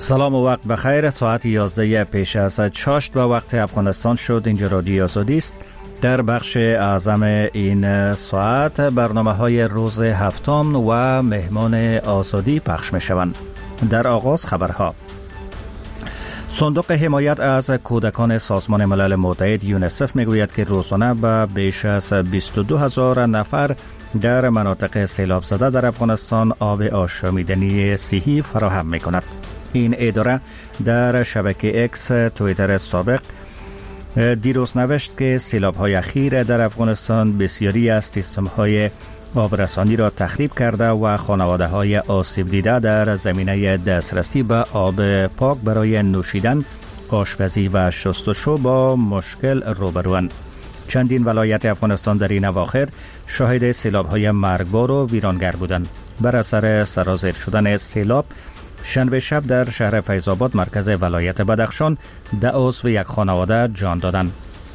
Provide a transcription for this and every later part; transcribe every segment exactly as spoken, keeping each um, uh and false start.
سلام و وقت بخیر. ساعت یازده پیش از چاشت و وقت افغانستان شد. اینجا رادیو آزادی است. در بخش اعظم این ساعت برنامه های روز هفتم و مهمان آزادی پخش می شوند. در آغاز خبرها. صندوق حمایت از کودکان سازمان ملل متحد یونیسف می گوید که روزانه به بیش از بیست و دو هزار نفر در مناطق سیلاب زده در افغانستان آب آشامیدنی صحی فراهم می کند. این اداره در شبکه اکس توییتر سابق دیروز نوشت که سیلاب‌های اخیر در افغانستان بسیاری از سیستم‌های آبرسانی را تخریب کرده و خانواده‌های آسیب دیده در زمینه دسترسی به آب پاک برای نوشیدن، آشپزی و شستشو با مشکل روبروند. چندین ولایت افغانستان در این اواخر شاهد سیلاب‌های مرگبار و ویرانگر بودند. بر اثر سرازیر شدن سیلاب شنبه شب در شهر فیض‌آباد مرکز ولایت بدخشان ده عضو یک خانواده جان دادند.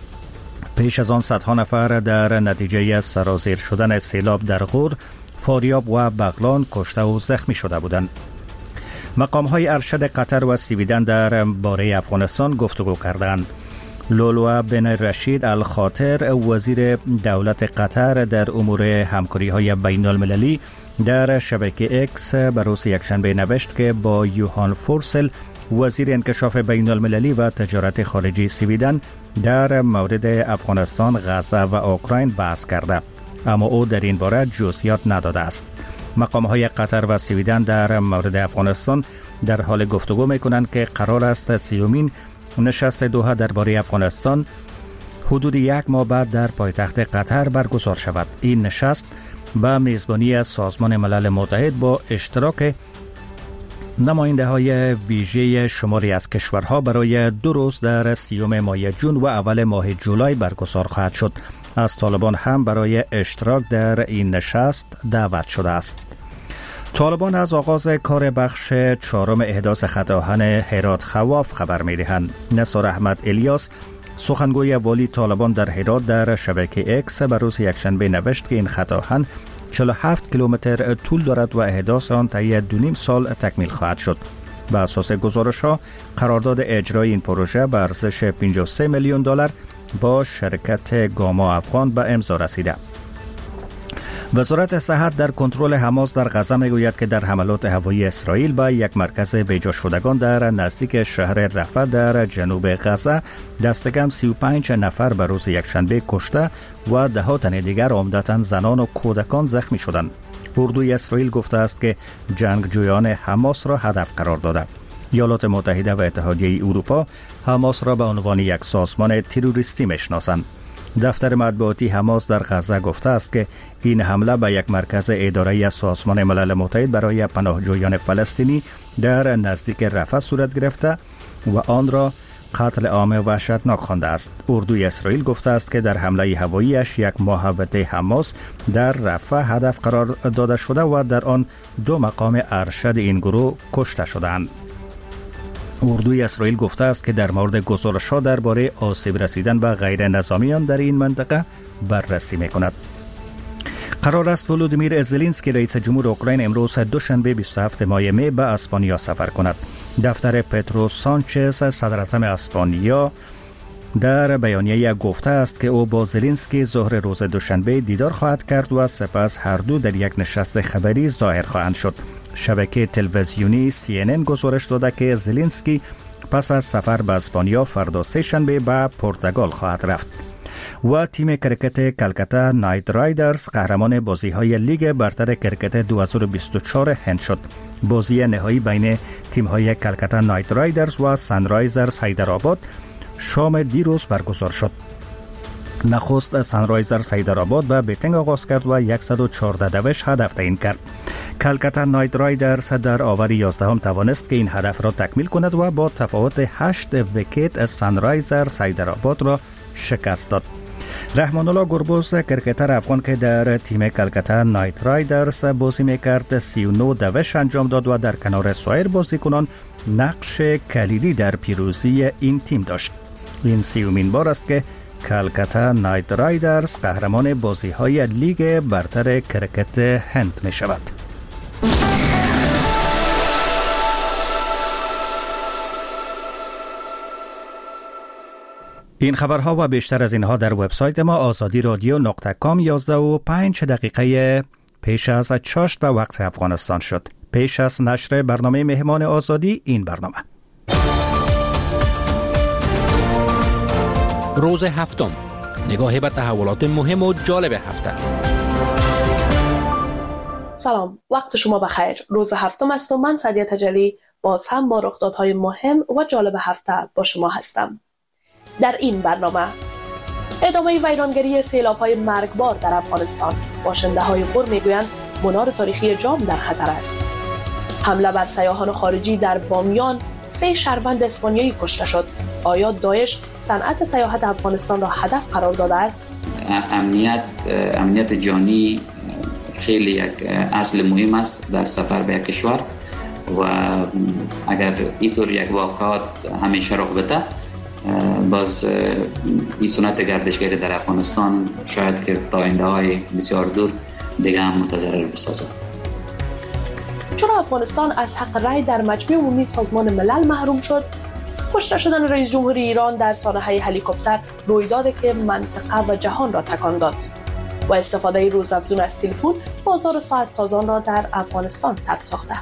پیش از آن صدها نفر در نتیجه سرازیر شدن سیلاب در غور، فاریاب و بغلان کشته و زخمی شده بودند. مقام‌های ارشد قطر و سویدن در باره افغانستان گفتگو کردند. لولو بن رشید الخاطر وزیر دولت قطر در امور همکاری‌های بین المللی در شبکه اکس به روز یکشنبه نوشت که با یوهان فورسل وزیر انکشاف بین المللی و تجارت خارجی سویدن در مورد افغانستان، غزه و اوکراین بحث کرده، اما او در این باره جزئیات نداده است. مقام‌های قطر و سویدن در مورد افغانستان در حال گفتگو می‌کنند که قرار است سیومین نشست دوحه درباره افغانستان حدود یک ماه بعد در پایتخت قطر برگزار شود. این نشست با میزبانی از سازمان ملل متحد با اشتراک نماینده های ویژه شماری از کشورها برای دو روز در سیوم ماه جون و اول ماه جولای برگزار خواهد شد. از طالبان هم برای اشتراک در این نشست دعوت شده است. طالبان از آغاز کار بخش چهارم احداث خط آهن هرات خواف خبر می‌دهند. نثار احمد الیاس سخنگوی والی طالبان در هرات در شبکه اکس بر روز یکشنبه نوشت که این خط آهن چهل و هفت کیلومتر طول دارد و احداث آن طی دو نیم سال تکمیل خواهد شد. بر اساس گزارش‌ها قرارداد اجرای این پروژه به ارزش پنجاه و سه میلیون دلار با شرکت گاما افغان به امضا رسیده. وزارت صحت در کنترل حماس در غزه میگوید که در حملات هوایی اسرائیل به یک مرکز بیجا شدگان در نزدیک شهر رفح در جنوب غزه دست کم سی و پنج نفر به روز یکشنبه کشته و ده ها تن دیگر عمدتاً زنان و کودکان زخمی شدند. اردوی اسرائیل گفته است که جنگجویان حماس را هدف قرار داده. ایالات متحده و اتحادیه اروپا حماس را به عنوان یک سازمان تروریستی میشناسند. دفتر مطبوعاتی حماس در غزه گفته است که این حمله به یک مرکز اداره سازمان ملل متحد برای پناهجویان فلسطینی در نزدیک رفح صورت گرفته و آن را قتل عام وحشتناک خوانده است. اردوی اسرائیل گفته است که در حمله هواییش یک محوطه حماس در رفح هدف قرار داده شده و در آن دو مقام ارشد این گروه کشته شدند. اردوی اسرائیل گفته است که در مورد گزارش‌ها درباره آسیب رسیدن به غیر نظامیان در این منطقه بررسی می‌کند. قرار است ولودیمیر زلنسکی رئیس جمهور اوکراین امروز دوشنبه بیست و هفتم ماه می به اسپانیا سفر کند. دفتر پدرو سانچز صدر اعظم اسپانیا در بیانیه گفته است که او با زلنسکی ظهر روز دوشنبه دیدار خواهد کرد و سپس هر دو در یک نشست خبری ظاهر خواهند شد. شبکه تلویزیونی سی ان ان گزارش داده که زلنسکی پس از سفر به اسپانیا فردا سه شنبه به پرتغال خواهد رفت. و تیم کرکت کلکتا نایت رایدرز قهرمان بازی‌های لیگ برتر کرکت دو هزار و بیست و چهار هند شد. بازی نهایی بین تیم‌های کلکتا نایت رایدرز و سانرایزرز حیدرآباد شام دیروز برگزار شد. نخست سانرایزرز حیدرآباد به بیتینگ آغاز کرد و صد و چهارده دوش هدف تعیین کرد. کلکتا نایت رایدرز در آور یازدهم توانست که این هدف را تکمیل کند و با تفاوت هشت ویکت سانرایزرز حیدرآباد را شکست داد. رحمان الله گربز کرکتر افغان که در تیم کلکتا نایت رایدرز بازی میکرد سی و نه دوش انجام داد و در کنار سایر بازیکنان نقش کلیدی در پیروزی این تیم داشت. این سیومین بار است که کلکتا نایت رایدرز قهرمان بازی‌های لیگ برتر کرکت هند می شود. این خبرها و بیشتر از اینها در وبسایت ما آزادی رادیو نقطه کام یازده و پنج دقیقه پیش از چاشت و وقت افغانستان شد. پیش از نشر برنامه مهمان آزادی این برنامه. روز هفتم، نگاهی به تحولات مهم و جالب هفته. سلام، وقت شما بخیر. روز هفتم است و من سعدیه تجلی باز هم با رخدادهای مهم و جالب هفته با شما هستم. در این برنامه ادامه ویرانگری سیلاب‌های مرگبار در افغانستان، باشنده‌های غور میگویند منار تاریخی جام در خطر است. حمله بر سیاحان خارجی در بامیان، سه شهروند اسپانیایی کشته شد. آیا داعش صنعت سیاحت افغانستان را هدف قرار داده است؟ امنیت امنیت جانی خیلی یک اصل مهم است در سفر به کشور و اگر اینطور یک واقعات همیشه رخ بده، باز این سنت گردشگری در افغانستان شاید که تا آینده‌های بسیار دور دیگه هم متضرر بسازد. چرا افغانستان از حق رای در مجمع عمومی سازمان ملل محروم شد؟ کشته شدن رئیس جمهور ایران در سانحه هلیکوپتر رویدادی که منطقه و جهان را تکان داد و استفاده روزافزون از تلفن بازار ساعت سازان را در افغانستان سرد ساخته.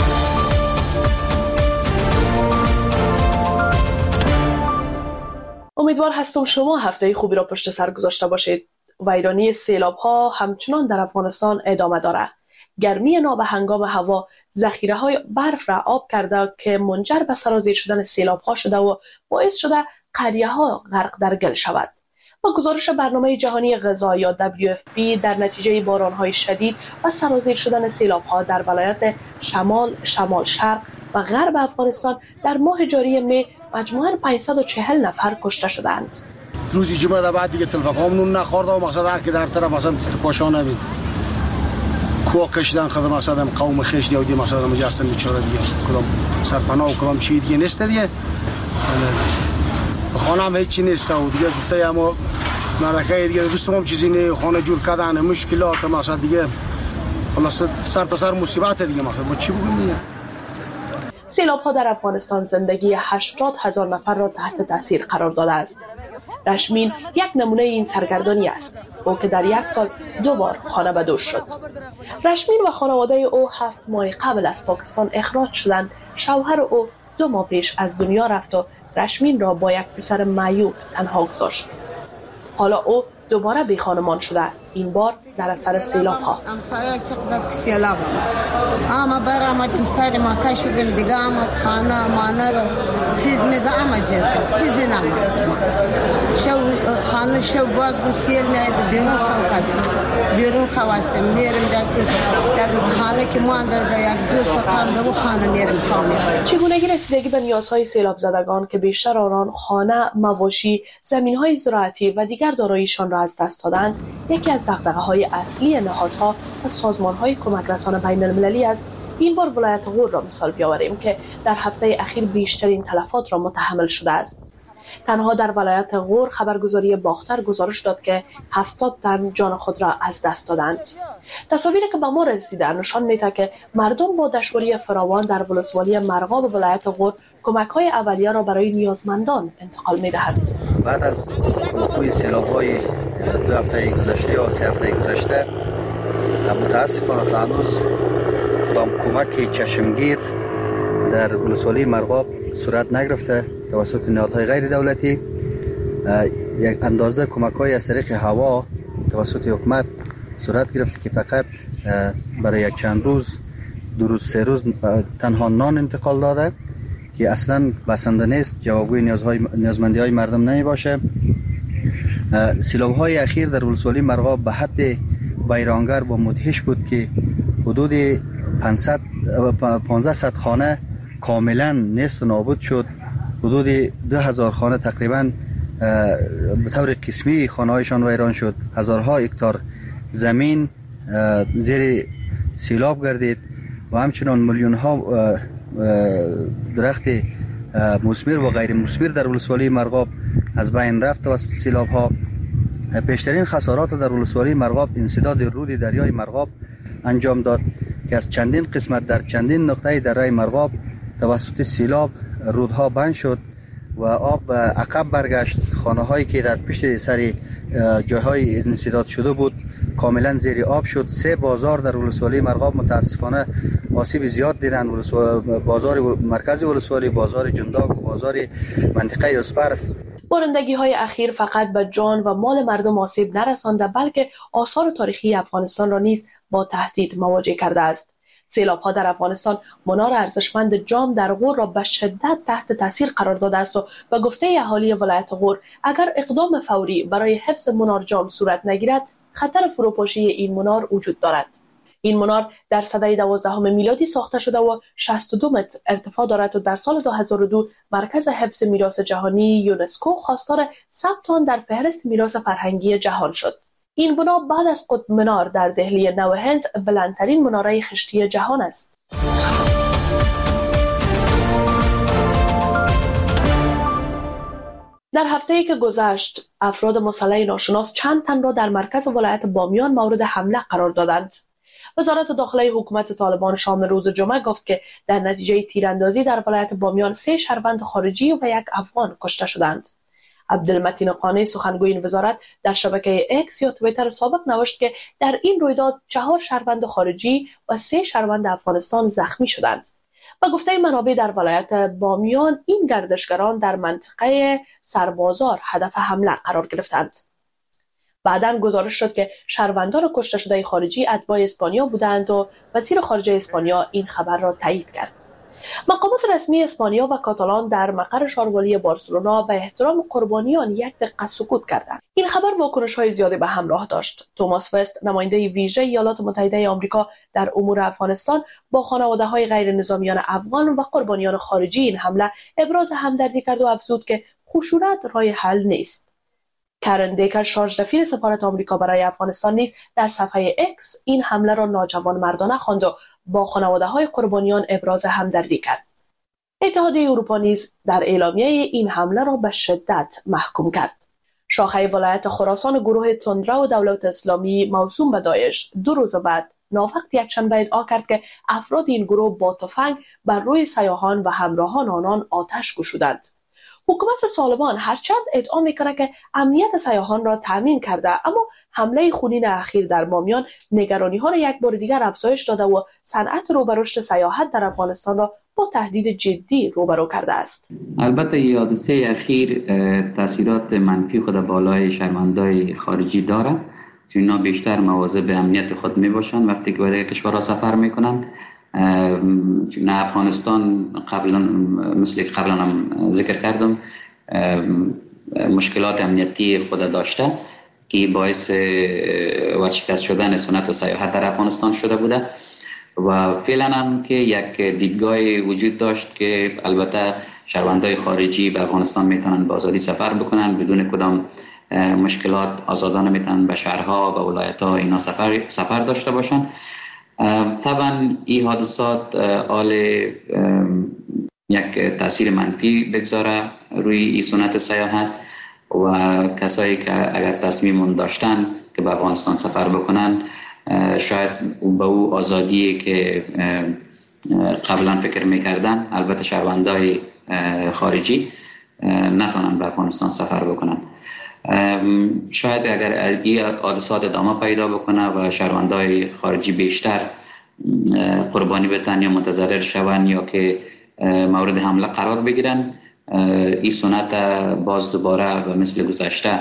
امیدوار هستم شما هفته خوبی را پشت سر گذاشته باشید. ویرانی سیلاب‌ها همچنان در افغانستان ادامه دارد. گرمی نابهنگام هوا ذخیره‌های برف را آب کرده که منجر به سرازیر شدن سیلاب‌ها شده و باعث شده قریه‌ها غرق در گل شود. با گزارش برنامه جهانی غذا یا دبلیو اف پی، در نتیجه باران‌های شدید و سرازیر شدن سیلاب‌ها در ولایت شمال، شمال شرق و غرب افغانستان در ماه جاری می مجموعاً پانصد و چهل نفر کشته شدند. روزی جمعه در بعد دیگه تلفاقامون نخورده و مقصد هر که در طرف مثلا پاشانه بید کوه کشیدن خدمت مقصد قوم خیش دیگه دیگه مقصد مجسم بیچاره دیگه کدام سرپناه و کدام چی دیگه نیست دیگه. خانه هم هیچی نیست و دیگه گفته اما مردکه دیگه دوستم هم چیزی نه، خانه جور کردن مشکلات مقصد دیگه خلاص سر تا سر مصیبت دیگه مقصد ما چی بگیم دیگه. سیلاب‌ها در افغانستان زندگی هشتاد هزار نفر را تحت تاثیر قرار داده است. رشمین یک نمونه این سرگردانی است، او که در یک سال دو بار خانه بدور شد. رشمین و خانواده او هفت ماه قبل از پاکستان اخراج شدند. شوهر او دو ماه پیش از دنیا رفت و رشمین را با یک پسر معیوب تنها گذاشت. حالا او دوباره بی خانمان شده، این بار در اثر سیلاب‌ها. امسایه چقدر که سیلاب اما بر آمدیم سر ما کشیدیم دیگه آمد خانه مانه رو چیز میزه آمد زیر کرد چیزی نمید شو خانه شو باز گو سیل میاد بیرون خون کردیم بیرون خواستیم میریم دیگه خانه که مانده ده یک دوست خانده و خانه میریم خانه. چگونگی رسیدگی به نیازهای سیلاب زدگان که بیشتر آنان خانه، مواشی، زمین‌های زراعتی و دیگر داراییشان را از دست دادند، یکی از دغدغه‌های اصلی نهادها و سازمان‌های کمک رسان بین‌المللی است. این بار ولایت غور را مثال بیاوریم که در هفته اخیر بیشترین تلفات را متحمل شده است. تنها در ولایت غور خبرگزاری باختر گزارش داد که هفتاد تن جان خود را از دست دادند. تصاویری که به ما رسیده نشان می‌دهد که مردم با دشواری فراوان در ولسوالی مرغاب ولایت غور کمک‌های اولیه را برای نیازمندان انتقال می‌دهند. بعد از وقوع سیلاب‌های دو هفته گذشته یا سه هفته گذشته، متاسفانه تا هنوز کدام کمک چشمگیر در ولسوالی مرغاب صورت نگرفته توسط نهادهای غیر دولتی. یک اندازه کمک‌های از طریق هوا توسط حکومت صورت گرفته که فقط برای یک چند روز، دو روز، سه روز تنها نان انتقال داده که اصلا بسنده نیست، جوابگوی نیازهای نیازمندی‌های مردم نمی باشه. سیلاب‌های اخیر در ولسوالی مرغاب به حد ویرانگر و مدهش بود که حدود پانصد خانه کاملا نیست و نابود شد. حدود دو هزار خانه تقریبا به طور قسمی خانه‌هایشان ویران شد. هزارها هکتار زمین زیر سیلاب گردید و همچنان میلیون ها درخت مثمر و غیر مثمر در ولسوالی مرغاب از بین رفت توسط سیلاب ها. بیشترین خسارات در ولسوالی مرغاب انسداد رود دریای مرغاب انجام داد که از چندین قسمت در چندین نقطه دریای مرغاب توسط سیلاب رودها بند شد و آب عقب برگشت. خانه هایی که در پشت سر جاهای انسداد شده بود کاملا زیر آب شد. سه بازار در ولسوالی مرغاب متاسفانه آسیب زیاد دیدن. بازار مرکزی ولسوالی، بازار جنداق و بازار منطقه اسپرف. بارندگی های اخیر فقط به جان و مال مردم آسیب نرسانده بلکه آثار تاریخی افغانستان را نیز با تهدید مواجه کرده است. سیلاب‌ها در افغانستان منار ارزشمند جام در غور را به شدت تحت تاثیر قرار داده است و به گفته اهالی ولایت غور اگر اقدام فوری برای حفظ منار جام صورت نگیرد خطر فروپاشی این منار وجود دارد. این منار در سده دوازدهم میلادی ساخته شده و شصت و دو متر ارتفاع دارد و در سال دو هزار و دو مرکز حفظ میراث جهانی یونسکو خواستار ثبت آن در فهرست میراث فرهنگی جهان شد. این بنا بعد از قطب منار در دهلی نو هند بلندترین مناره خشتی جهان است. در هفته‌ای که گذشت افراد مسلح ناشناس چند تن را در مرکز ولایت بامیان مورد حمله قرار دادند. وزارت داخلی حکومت طالبان شام روز جمعه گفت که در نتیجه تیراندازی در ولایت بامیان سه شهروند خارجی و یک افغان کشته شدند. عبدالمتین قانی سخنگوی این وزارت در شبکه اکس یا توییتر سابق نوشت که در این رویداد چهار شهروند خارجی و سه شهروند افغانستان زخمی شدند. با گفته منابع در ولایت بامیان این گردشگران در منطقه سربازار هدف حمله قرار گرفتند. بعداً گزارش شد که شهروندان کشته شده خارجی اتباع اسپانیا بودند و وزیر خارجه اسپانیا این خبر را تایید کرد. مقامات رسمی اسپانیا و کاتالان در مقر شاروالی بارسلونا به احترام قربانیان یک دقیقه سکوت کردند. این خبر واکنش‌های زیادی به همراه داشت. توماس وست نماینده ویژه ایالات متحده آمریکا در امور افغانستان با خانواده‌های غیر نظامیان افغان و قربانیان خارجی این حمله ابراز همدردی کرد و افزود که خشونت راه حل نیست. کرن دیکر شارژ دفیر سفارت آمریکا برای افغانستان نیز در صفحه اکس این حمله را ناجوانمردانه خواند و با خانواده‌های قربانیان ابراز همدردی کرد. اتحادیه اروپا نیز در اعلامیه این حمله را به شدت محکوم کرد. شاخه ولایت خراسان گروه تندرا و دولت اسلامی موسوم به داعش دو روز بعد ناوقت یکشنبه ادعا کرد که افراد این گروه با تفنگ بر روی سیاحان و همراهان آنان آتش گشودند. حکومت طالبان هرچند ادعا می‌کند که امنیت سیاحان را تامین کرده، اما حمله خونین اخیر در بامیان نگرانی‌ها را یک بار دیگر افزایش داده و صنعت رو به رشد سیاحت در افغانستان را با تهدید جدی روبرو کرده است. البته این حادثه اخیر تاثیرات منفی خود بالای شهروندان خارجی داره، چون اینا بیشتر مواظب امنیت خود میباشند وقتی که به کشورها سفر میکنن. چون افغانستان قبلا مثل که قبلا هم ذکر کردم مشکلات امنیتی خود داشته که باعث ورشکست شدن سنت سیاحت در افغانستان شده بوده و فعلا هم که یک دیدگاه وجود داشت که البته شهروندان خارجی به افغانستان میتونن به آزادی سفر بکنن بدون کدام مشکلات، آزادانه میتونن به شهرها و ولایت‌ها اینا سفر سفر داشته باشن. طبعا این حادثات آل یک تاثیر منفی بگذاره روی این سنت سیاحت و کسایی که اگر تصمیم داشتن که به افغانستان سفر بکنن شاید به او آزادی که قبلا فکر میکردن، البته شهروندای خارجی نتونن به افغانستان سفر بکنن. شاید اگر این حادثات ادامه پیدا بکنه و شهروندای خارجی بیشتر قربانی بتن یا متضرر شون یا که مورد حمله قرار بگیرن، این سنت باز دوباره و مثل گذشته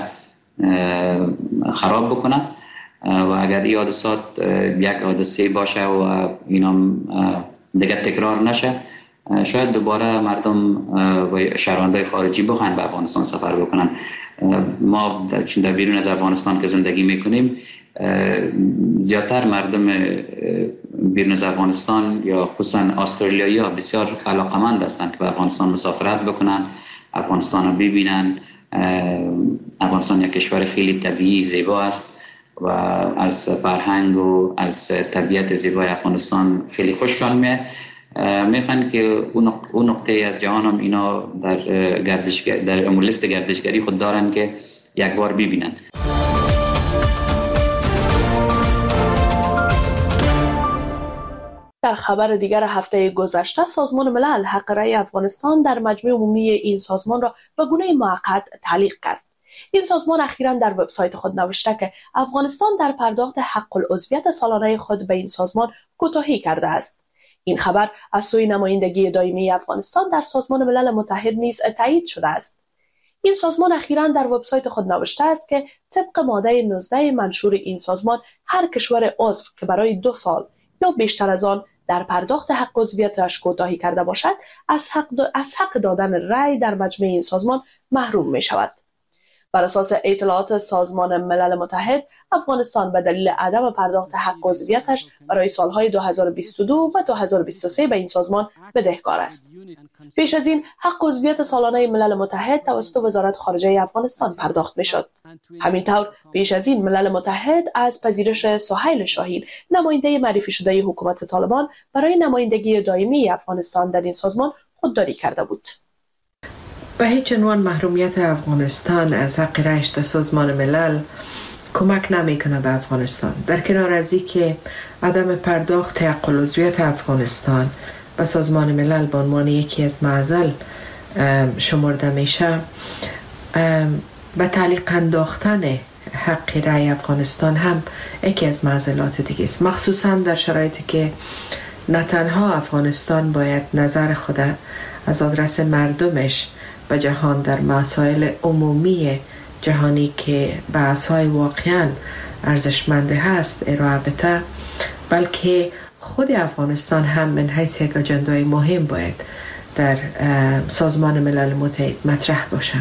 خراب بکنه و اگر این حادثات یک حادثه باشه و اینا دیگه تکرار نشه، شاید دوباره مردم و شهروندان خارجی بخواهند به افغانستان سفر بکنن. ما در بیرون از افغانستان که زندگی میکنیم زیادتر مردم بیرون از افغانستان یا خصوصا استرالیایی ها بسیار علاقمند هستند که به افغانستان مسافرت بکنن، افغانستان رو ببینن. افغانستان یک کشور خیلی طبیعی زیبا است و از فرهنگ و از طبیعت زیبای افغانستان خیلی خوششان میاد. میخوان که اون نقطه از جهان هم اینا در گردشگر در امور لیست گردشگری خود دارن که یک بار ببینن. در در خبر دیگر هفته گذشته سازمان ملل حق رأی افغانستان در مجمع عمومی این سازمان را به گونه موقت تعلیق کرد. این سازمان اخیراً در وبسایت خود نوشته که افغانستان در پرداخت حق العضویت سالانه خود به این سازمان کوتاهی کرده است. این خبر از سوی نمایندگی دائمی افغانستان در سازمان ملل متحد نیز تایید شده است. این سازمان اخیراً در وبسایت خود نوشته است که طبق ماده نوزده منشور این سازمان هر کشور عضو که برای دو سال یا بیشتر از آن در پرداخت حق عضویتش کوتاهی کرده باشد از حق, از حق دادن رأی در مجمع این سازمان محروم می شود. بر اساس اطلاعات سازمان ملل متحد، افغانستان به دلیل عدم پرداخت حق عضویتش برای سالهای دو هزار و بیست و دو و دو هزار و بیست و سه به این سازمان بدهکار است. پیش از این حق عضویت سالانه ملل متحد توسط وزارت خارجه افغانستان پرداخت می‌شد. همینطور پیش از این ملل متحد از پذیرش سهیل شاهین، نماینده معرفی شده حکومت طالبان برای نمایندگی دائمی افغانستان در این سازمان خودداری کرده بود. به هیچ عنوان محرومیت افغانستان از حق رأیش در سازمان ملل کمک نمیکنه به افغانستان. در کنار از اینکه عدم پرداخت حق العضویت افغانستان به سازمان ملل به عنوان یکی از معضل شمرده میشه، به تعلیق انداختن حق رأی افغانستان هم یکی از معضلات دیگه است، مخصوصا در شرایطی که نه تنها افغانستان باید نظر خود از آدرس مردمش به جهان در مسائل عمومی جهانی که بحث‌های واقعاً ارزشمند هست ارائه بده، بلکه خود افغانستان هم من حیث یک اجندای مهم باید در سازمان ملل متحد مطرح باشه.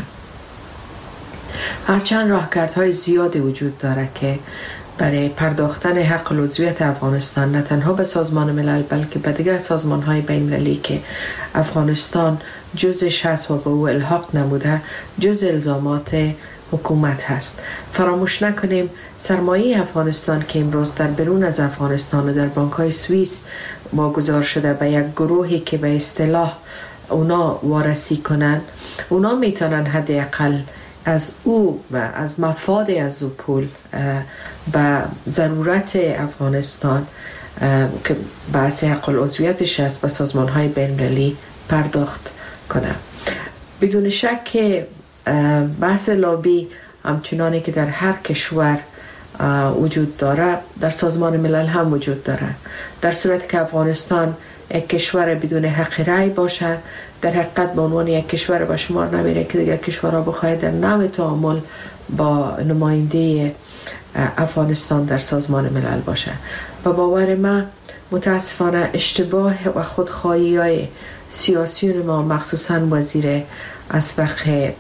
هرچند راهکردهای زیادی وجود داره که برای پرداختن حق العضویت افغانستان نه تنها به سازمان ملل بلکه به دیگر سازمان‌های بین‌المللی که افغانستان جزش هست و به او الحاق نموده جز الزامات حکومت هست. فراموش نکنیم سرمایه افغانستان که امروز در بیرون از افغانستان و در بانک‌های سوئیس واگذار شده به یک گروهی که به اصطلاح اونا وارسی کنن، اونا میتونن حداقل از او و از مفاد از او پول به ضرورت افغانستان که بحث حق العضویتش است به سازمان‌های بین‌المللی پرداخت کنه. بدون شک که بحث لابی همچنانی که در هر کشور وجود داره در سازمان ملل هم وجود داره. در صورتی که افغانستان یک کشور بدون حق رأی باشه، در حقیقت به عنوان یک کشور به شمار نمیره که دیگر کشورها بخواهد در نوع تعامل با نماینده افغانستان در سازمان ملل باشه. و باور من متاسفانه اشتباه و خودخواهی های سیاسیون ما مخصوصا وزیر اسبق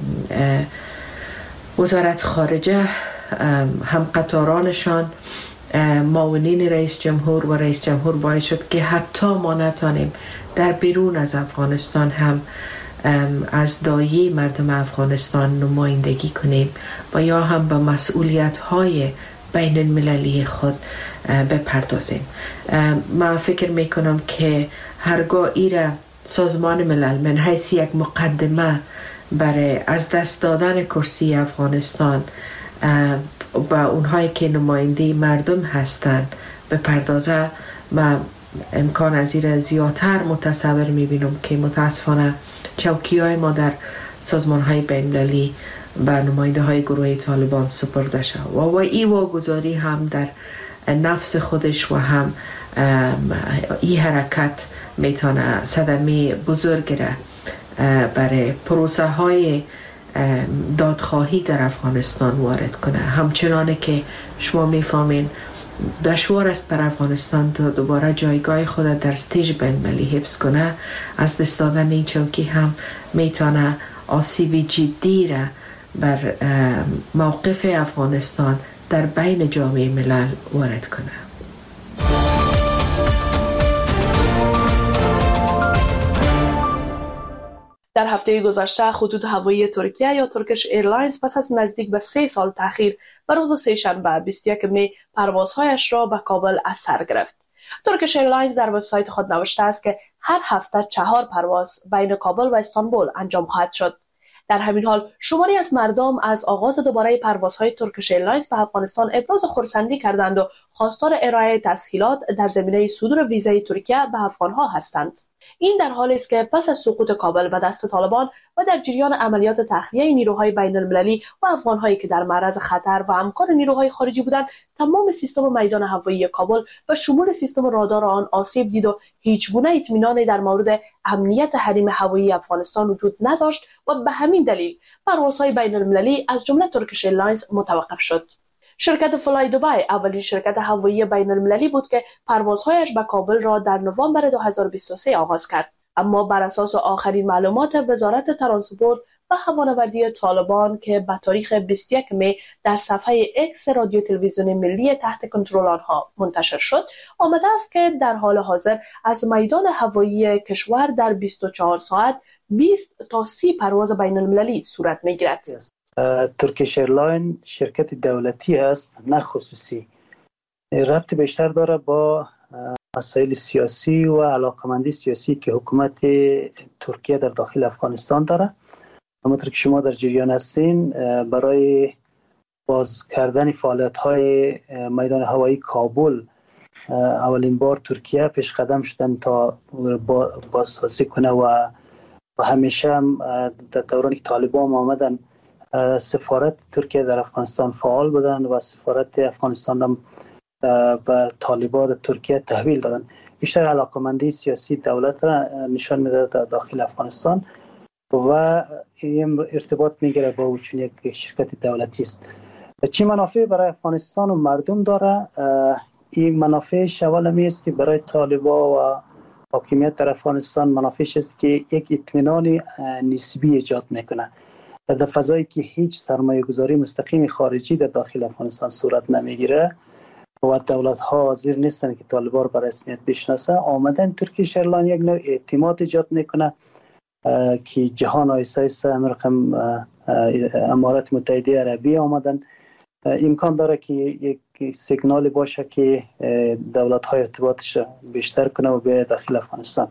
وزارت خارجه هم قطارانشان معاونین رئیس جمهور و رئیس جمهور باعث شد که حتی ما نتانیم در بیرون از افغانستان هم از دایه مردم افغانستان نمایندگی کنیم و یا هم به مسئولیت های بین المللی خود بپردازیم. من فکر میکنم که هرگاه ایره سازمان ملل من حیث یک مقدمه برای از دست دادن کرسی افغانستان و اونهایی که نماینده مردم هستند بپردازه، من امکان از این زیادتر متصور میبینم که متاسفانه چوکی های ما در سازمان های بین‌المللی به نماینده های گروه طالبان سپرده شد و و ای واگذاری هم در نفس خودش و هم این حرکت میتونه صدمه بزرگ را برای پروسه های دادخواهی در افغانستان وارد کنه. همچنانه که شما میفهمین دشوار است بر افغانستان دوباره جایگاه خود در استیج بین‌المللی حفظ کنه، از دست دادن این چوکی هم میتونه آسیب جدی را بر موقف افغانستان در بین جامعه ملل وارد کنه. در هفته گذشته خطوط هوایی ترکیه یا ترکش ایرلاینز پس از نزدیک به سه سال تأخیر به روز سه‌شنبه بیست و یکم می پروازهایش را به کابل از سر گرفت. ترکش ایرلاینز در وبسایت خود نوشته است که هر هفته چهار پرواز بین کابل و استانبول انجام خواهد شد. در همین حال شماری از مردم از آغاز دوباره پروازهای ترکیش ایرلاینز به افغانستان ابراز خرسندی کردند و خواستار ارائه تسهیلات در زمینه صدور ویزای ترکیه به افغانها هستند. این در حالی است که پس از سقوط کابل به دست طالبان و در جریان عملیات تخلیه نیروهای بین المللی و افغانهایی که در معرض خطر و همکار نیروهای خارجی بودند، تمام سیستم میدان هوایی کابل و شمول سیستم رادار آن آسیب دید و هیچ گونه اطمینانی در مورد امنیت حریم هوایی افغانستان وجود نداشت و به همین دلیل پروازهای بین المللی از جمله ترکیش ایرلاینز متوقف شد. شرکت فلای دبی اولین شرکت هوایی بین المللی بود که پروازهایش به کابل را در نوامبر دو هزار و بیست و سه آغاز کرد، اما بر اساس آخرین معلومات وزارت ترانسپورت و هوانوردی طالبان که به تاریخ بیست و یکم می در صفحه اکس رادیو تلویزیون ملی تحت کنترل آنها منتشر شد، آمده است که در حال حاضر از میدان هوایی کشور در بیست و چهار ساعت بیست تا سی پرواز بین المللی صورت می‌گیرد. ترکیش ایرلاین شرکت دولتی است نه خصوصی. ربط بیشتر داره با مسائل سیاسی و علاقمندی سیاسی که حکومت ترکیه در داخل افغانستان داره. همونطور که شما در جریان هستین، برای باز کردن فعالیت های میدان هوایی کابل اولین بار ترکیه پیش قدم شدن تا بازسازی کنه و و همیشه هم در دورانی که طالبان آمدن سفارت ترکیه در افغانستان فعال بودن و سفارت افغانستان هم به طالبان ترکیه تحویل دادن. بیشتر علاقمندی سیاسی دولت را نشان میده در داخل افغانستان و این ارتباط میگیره با چون یک شرکت دولتی است. چی منافع برای افغانستان و مردم داره؟ این منافعش اول می است که برای طالبان و حاکمیت در افغانستان منافعش است که یک اطمینان نسبی ایجاد میکنه در فضایی که هیچ سرمایه گذاری مستقیم خارجی در داخل افغانستان صورت نمیگیره و دولت ها حاضر نیستن که طالبان را به رسمیت بشناسه. آمدن ترکیش ایرلاین یک نوع اعتماد ایجاد میکنه که جهان آیسته آیسته رقم امارات متحده عربی آمدن. امکان داره که یک سیگنال باشه که دولت های ارتباطش بیشتر کنه و به داخل افغانستان.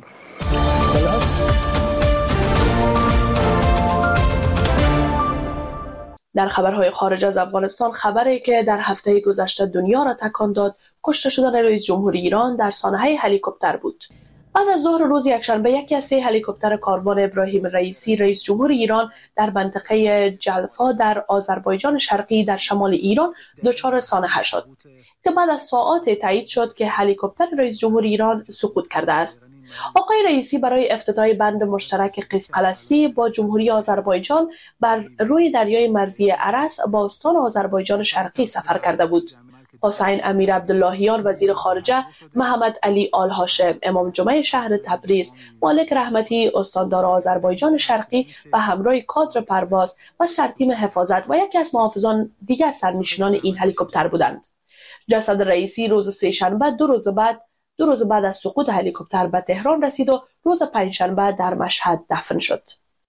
در خبرهای خارج از افغانستان، خبری که در هفته گذشته دنیا را تکان داد کشته شدن رئیس جمهوری ایران در سانحه هلیکوپتر بود. بعد از ظهر روز یکشنبه یکی از سه هلیکوپتر کاروان ابراهیم رئیسی رئیس جمهور ایران در منطقه جلفا در آذربایجان شرقی در شمال ایران دچار سانحه شد که بعد از ساعات تایید شد که هلیکوپتر رئیس جمهور ایران سقوط کرده است. آقای رئیسی برای افتتاح بند مشترک قزقلسی با جمهوری آذربایجان بر روی دریای مرزی ارس با استان آذربایجان شرقی سفر کرده بود. حسین امیر عبداللهیان وزیر خارجه، محمد علی آل هاشم امام جمعه شهر تبریز، مالک رحمتی استاندار آذربایجان شرقی و همراه کادر پرواز و سرتیم حفاظت و یکی از محافظان دیگر سرنشینان این هلیکوپتر بودند. جسد رئیسی روز سه‌شنبه دو روز بعد دو روز بعد از سقوط هلیکوپتر به تهران رسید و روز پنجشنبه در مشهد دفن شد.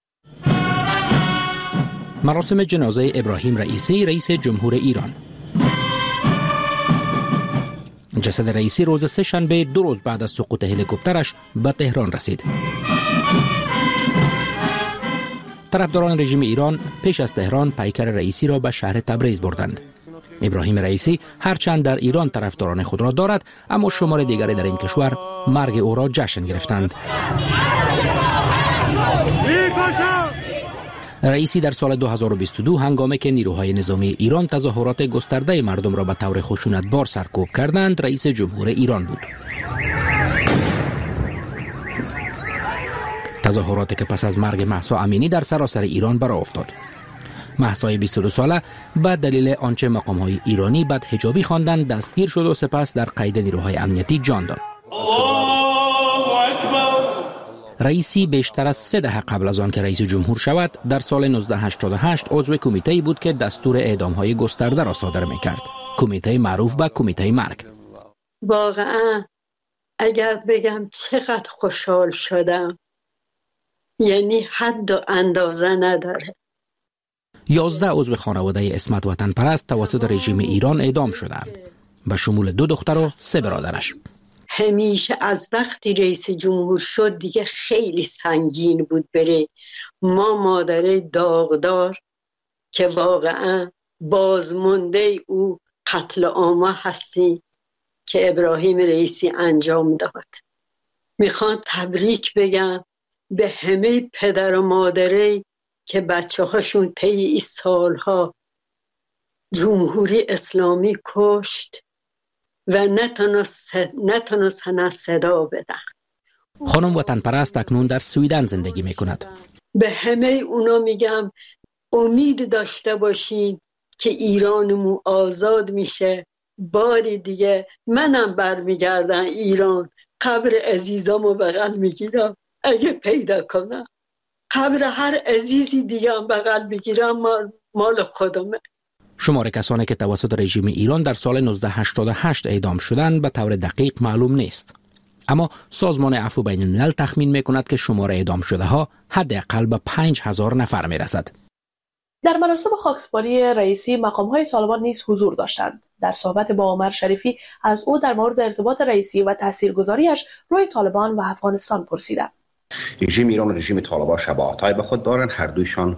مراسم جنازه ابراهیم رئیسی رئیس جمهور ایران. جسد رئیسی روز سه شنبه دو روز بعد از سقوط هلیکوپترش به تهران رسید. طرفداران رژیم ایران پیش از تهران پیکر رئیسی را به شهر تبریز بردند. ابراهیم رئیسی هرچند در ایران طرفداران خود را دارد، اما شمار دیگری در این کشور مرگ او را جشن گرفتند. رئیسی در سال دو هزار و بیست و دو هنگامی که نیروهای نظامی ایران تظاهرات گسترده مردم را به طور خشونتبار سرکوب کردند، رئیس جمهور ایران بود. تظاهراتی که پس از مرگ مهسا امینی در سراسر ایران برآ افتاد. مهسا بیست و دو ساله به دلیل آنچه مقام‌های ایرانی بدحجابی خواندند دستگیر شد و سپس در قید نیروهای امنیتی جان داد. رئیسی بیشتر از سه دهه قبل از آن که رئیس جمهور شود در سال نوزده هشتاد و هشت عضو کمیته‌ای بود که دستور اعدام‌های گسترده را صادر می‌کرد. کمیته معروف به کمیته مرگ. واقعا اگر بگم چقدر خوشحال شدم، یعنی حد و اندازه نداره. یازده عضو خانواده عصمت وطن پرست توسط رژیم ایران اعدام شدند، به شمول دو دختر و سه برادرش. همیشه از وقتی رئیس جمهور شد دیگه خیلی سنگین بود بره. ما مادره داغدار که واقعا بازمانده او قتل عام هستیم که ابراهیم رئیسی انجام داد. میخوام تبریک بگم به همه پدر و مادره که بچه هاشون طی این سالها جمهوری اسلامی کشت و نتونستن صدا بدن. خانم وطن پرست اکنون در سویدن زندگی میکند. به همه اونا میگم امید داشته باشین که ایرانمون آزاد میشه. باری دیگه منم برمیگردم ایران، قبر عزیزامو بغل میگیرم اگه پیدا کنم. قبر هر عزیزی دیگه هم بغل بگیرم مال, مال خودمه. شمار کسانی که توسط رژیم ایران در سال نوزده هشتاد و هشت اعدام شدند به طور دقیق معلوم نیست. اما سازمان عفو بین الملل تخمین میکند که شمار اعدام شده ها حداقل به پنج هزار نفر میرسد. در مراسم خاکسپاری رئیسی مقام‌های طالبان نیز حضور داشتند. در صحبت با عمر شریفی از او در مورد ارتباط رئیسی و تاثیرگذاریش روی طالبان و افغانستان پرسیدم. رژیم ایران و رژیم طالبان شباهت‌های به خود دارند. هر دویشان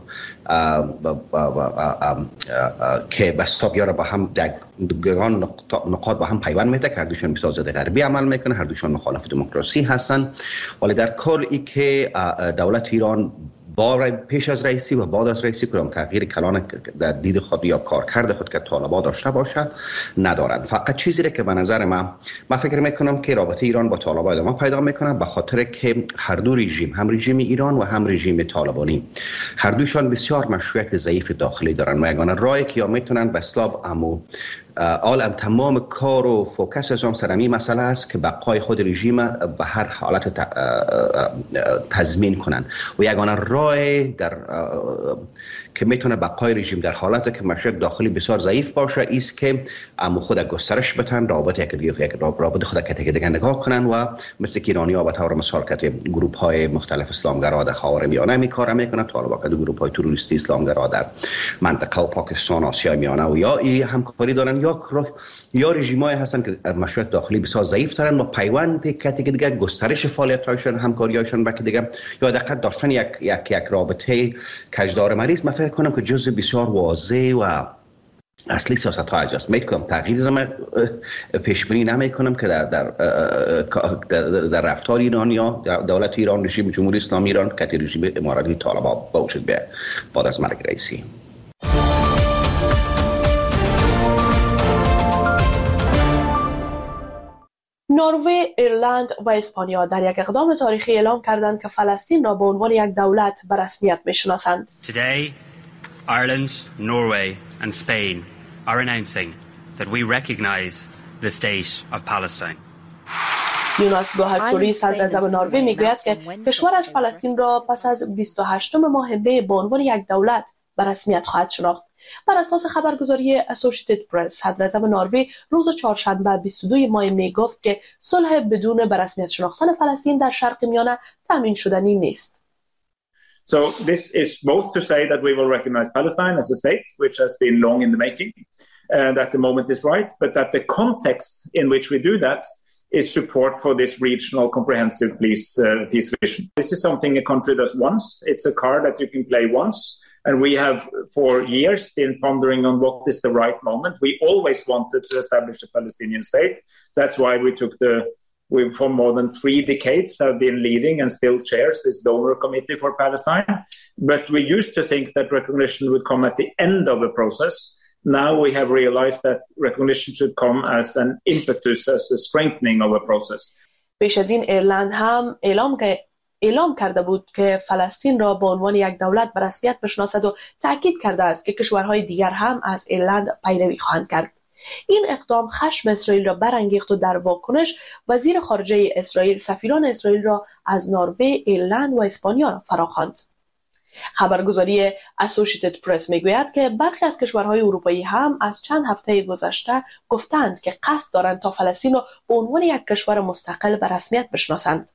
که بسیار بیاره با هم در نقاط با هم پیوند میده که هر دویشان بسیار ضد غربی عمل میکنه، هر دویشان مخالف دموکراسی هستند. ولی در کل ای که دولت ایران با پیش از رئیسی و بعد از رئیسی کدام تغییر کلان در دید خود یا کارکرد خود که طالبان داشته باشه ندارن. فقط چیزی که به نظر من من فکر میکنم که رابطه ایران با طالبان ادامه پیدا میکنه، به خاطر که هر دو رژیم، هم رژیم ایران و هم رژیم طالبانی، هر دوشان بسیار مشروعیت ضعیف داخلی دارن و یگانه راهی که یا میتونن به اصطلاح امو عالم تمام کار و فوکس از هم سرمی مسئله است که بقای خود رژیم به هر حالت تضمین کنن و یگانه راه در که میتونه بقای رژیم در حالتی که مشروعیت داخلی بسیار ضعیف باشه است که امو خود گسترش بدن، رابطه یک دیگه رابطه خود که دیگه نگاه کنن و مثل که ایرانی‌ها به طور مثال که گروه‌های مختلف اسلامگرا در خاورمیانه میکارن میکنن، طالبان که گروه‌های تروریستی اسلامگرا در منطقه و پاکستان، آسیای میانه و یا ای همکاری دارن یا یا رژیم‌های هستن که مشروعیت داخلی بسیار ضعیف دارن و پیوند که دیگه گسترش فعالیت‌هایشون، همکاری‌هاشون با که دیگه یا دقیق داشتن یک یک یک رابطه کجدار مریض. من فکر کنم که جزء بسیار واضح و اصلی سیاست ها اجاست. میکنم تغییر نمی پیش بینی نمی کنم که در در در, در رفتار ایران یا دولت ایران، رژیم جمهوری اسلامی ایران که رژیم اماراتی طالبان باشد به بعد از مرگ رئیسی. نروژ، ایرلند و اسپانیا در یک اقدام تاریخی اعلام کردند که فلسطین را به عنوان یک دولت به رسمیت میشناسند. Today, Ireland, Norway and Spain are announcing that we recognize the state of Palestine. یوناس گوهرچوری صدراعظم نروژ میگوید که کشورش فلسطین را پس از بیست و هشتم ماه می به عنوان یک دولت به رسمیت خواهد شناخت. بر اساس خبرگزاری اسوسییتد پرس، صدراعظم نروژ روز چهارشنبه بیست و دو ماه می گفت که صلح بدون به رسمیت شناختن فلسطین در شرق میانه تامین شدنی نیست. So this is both to say that we will recognize Palestine as a state, which has been long in the making, and that the moment is right, but that the context in which we do that is support for this regional comprehensive peace, uh, peace vision. This is something a country does once. It's a card that you can play once. And we have for years been pondering on what is the right moment. We always wanted to establish a Palestinian state. That's why we took the, we for more than three decades have been leading and still chairs this donor committee for Palestine. But we used to think that recognition would come at the end of the process. Now we have realized that recognition should come as an impetus, as a strengthening of a process. پیش از این ایرلند هم اعلام که اعلام کرده بود که فلسطین را به عنوان یک دولت به رسمیت بشناسد و تاکید کرده است که کشورهای دیگر هم از ایرلند پیروی خواهند کرد. این اقدام خشم اسرائیل را برانگیخت و در واکنش وزیر خارجه اسرائیل سفیران اسرائیل را از نروژ، ایرلند و اسپانیا فراخواند. خبرگزاری اسوسییتد پرس میگوید که برخی از کشورهای اروپایی هم از چند هفته گذشته گفتند که قصد دارند تا فلسطین را به عنوان یک کشور مستقل به رسمیت بشناسند.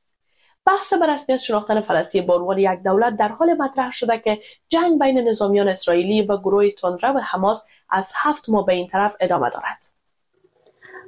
بحث به رسمیت شناختن فلسطین به عنوان یک دولت در حال مطرح شده که جنگ بین نظامیان اسرائیلی و گروه تندرو حماس از هفت ماه به این طرف ادامه دارد.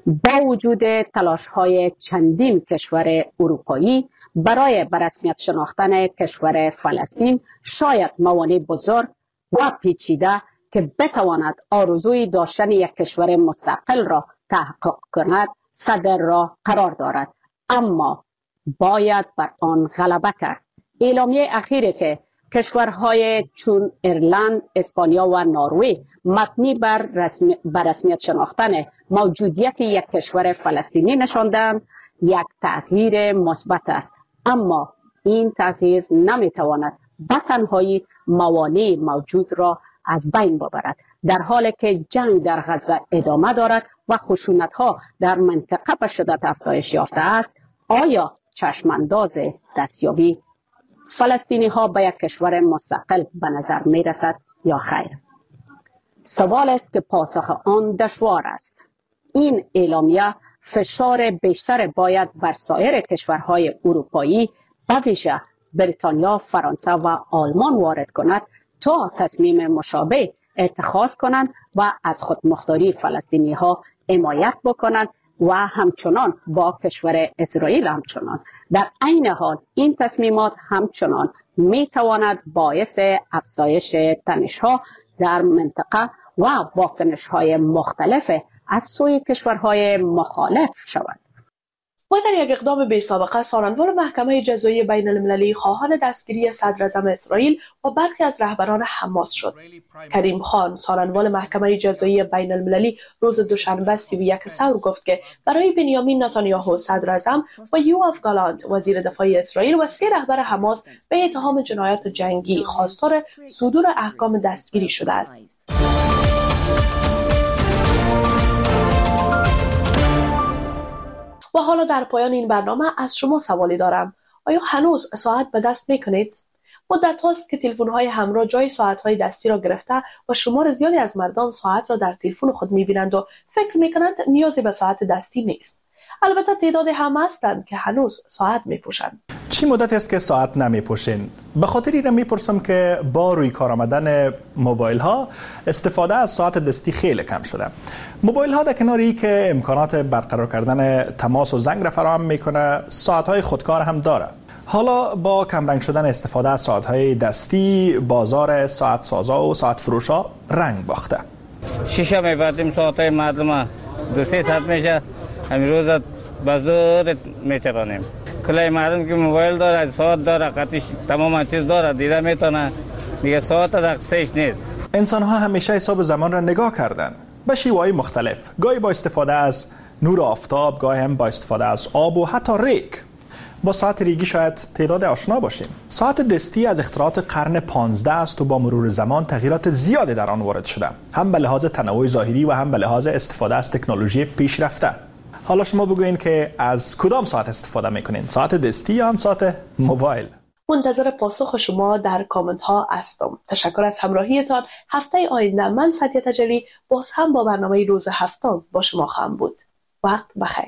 با وجود تلاش‌های چندین کشور اروپایی برای به رسمیت شناختن کشور فلسطین، شاید موانع بزرگ و پیچیده که بتواند آرزوی داشتن یک کشور مستقل را تحقق کند صدر راه قرار دارد، اما باید بر آن غلبه کرد. اعلامیه اخیری که کشورهای چون ایرلند، اسپانیا و نروژ مبنی بر رسم... بر رسمیت شناختن موجودیت یک کشور فلسطینی نشاندند، یک تغییر مثبت است، اما این تغییر نمیتواند به تنهایی موانع موجود را از بین ببرد، در حالی که جنگ در غزه ادامه دارد و خشونت‌ها در منطقه به شدت افزایش یافته است. آیا چشمانداز دستیابی فلسطینی ها به یک کشور مستقل به نظر می رسد یا خیر؟ سوال است که پاسخ آن دشوار است. این اعلامیه فشار بیشتر باید بر سایر کشورهای اروپایی به ویژه بریتانیا، فرانسه و آلمان وارد کند تا تصمیم مشابه اتخاذ کنند و از خودمختاری فلسطینی ها حمایت بکنند و همچنان با کشور اسرائیل همچنان. در عین حال این تصمیمات همچنان می تواند باعث افزایش تنش‌ها در منطقه و واکنش‌های مختلف از سوی کشورهای مخالف شود. و در یک اقدام بی سابقه ساننوار محکمه جزایی بین المللی خواهان دستگیری صدر اعظم اسرائیل و برخی از رهبران حماس شد. کریم خان، ساننوار محکمه جزایی بین المللی، روز دوشنبه سی و یک ثور گفت که برای بنیامین نتانیاهو صدر اعظم و یوآف گالانت وزیر دفاع اسرائیل و سه رهبر حماس به اتهام جنایات جنگی خواستار صدور احکام دستگیری شده است. و حالا در پایان این برنامه از شما سوالی دارم. آیا هنوز ساعت به دست میکنید؟ مدت هاست که تلفن‌های همراه جای ساعت‌های دستی را گرفته و شمار زیادی از مردم ساعت را در تلفن خود می‌بینند و فکر می‌کنند نیازی به ساعت دستی نیست. البته تعداد هم هستند که هنوز ساعت می‌پوشند. چی مدت است که ساعت نمی‌پوشین؟ به خاطر این می‌پرسم که با روی کار آمدن موبایل ها استفاده از ساعت دستی خیلی کم شده. موبایل ها در کنار این که امکانات برقرار کردن تماس و زنگ را فراهم میکنه، ساعت های خودکار هم داره. حالا با کمرنگ شدن استفاده از ساعت های دستی، بازار ساعت سازا و ساعت فروشا رنگ باخته. شیشه می‌بردیم ساعت های مردم دو سه ساعت میشه، همین روز بازار میچرانیم. کلای مردم که موبایل داره، ساعت داره، قطعش تمام چیز داره، دیده میتونه، دیگه ساعت در سهش نیست. انسان ها همیشه حساب زمان را نگاه کردن به شیوه‌های مختلف، گاهی با استفاده از نور آفتاب، گاهی هم با استفاده از آب و حتی ریگ. با ساعت ریگی شاید تعداد آشنا باشیم. ساعت دستی از اختراعات قرن پانزده است و با مرور زمان تغییرات زیادی در آن وارد شده، هم به لحاظ تنوع ظاهری و هم به لحاظ استفاده از تکنولوژی پیشرفته. حالا شما بگوین که از کدام ساعت استفاده میکنین؟ ساعت دستی یا هم ساعت موبایل؟ منتظر پاسخ شما در کامنت ها هستم. تشکر از همراهیتان. هفته آینده من سعدیه تجلی باز هم با برنامه روز هفتم با شما خواهم بود. وقت بخیر.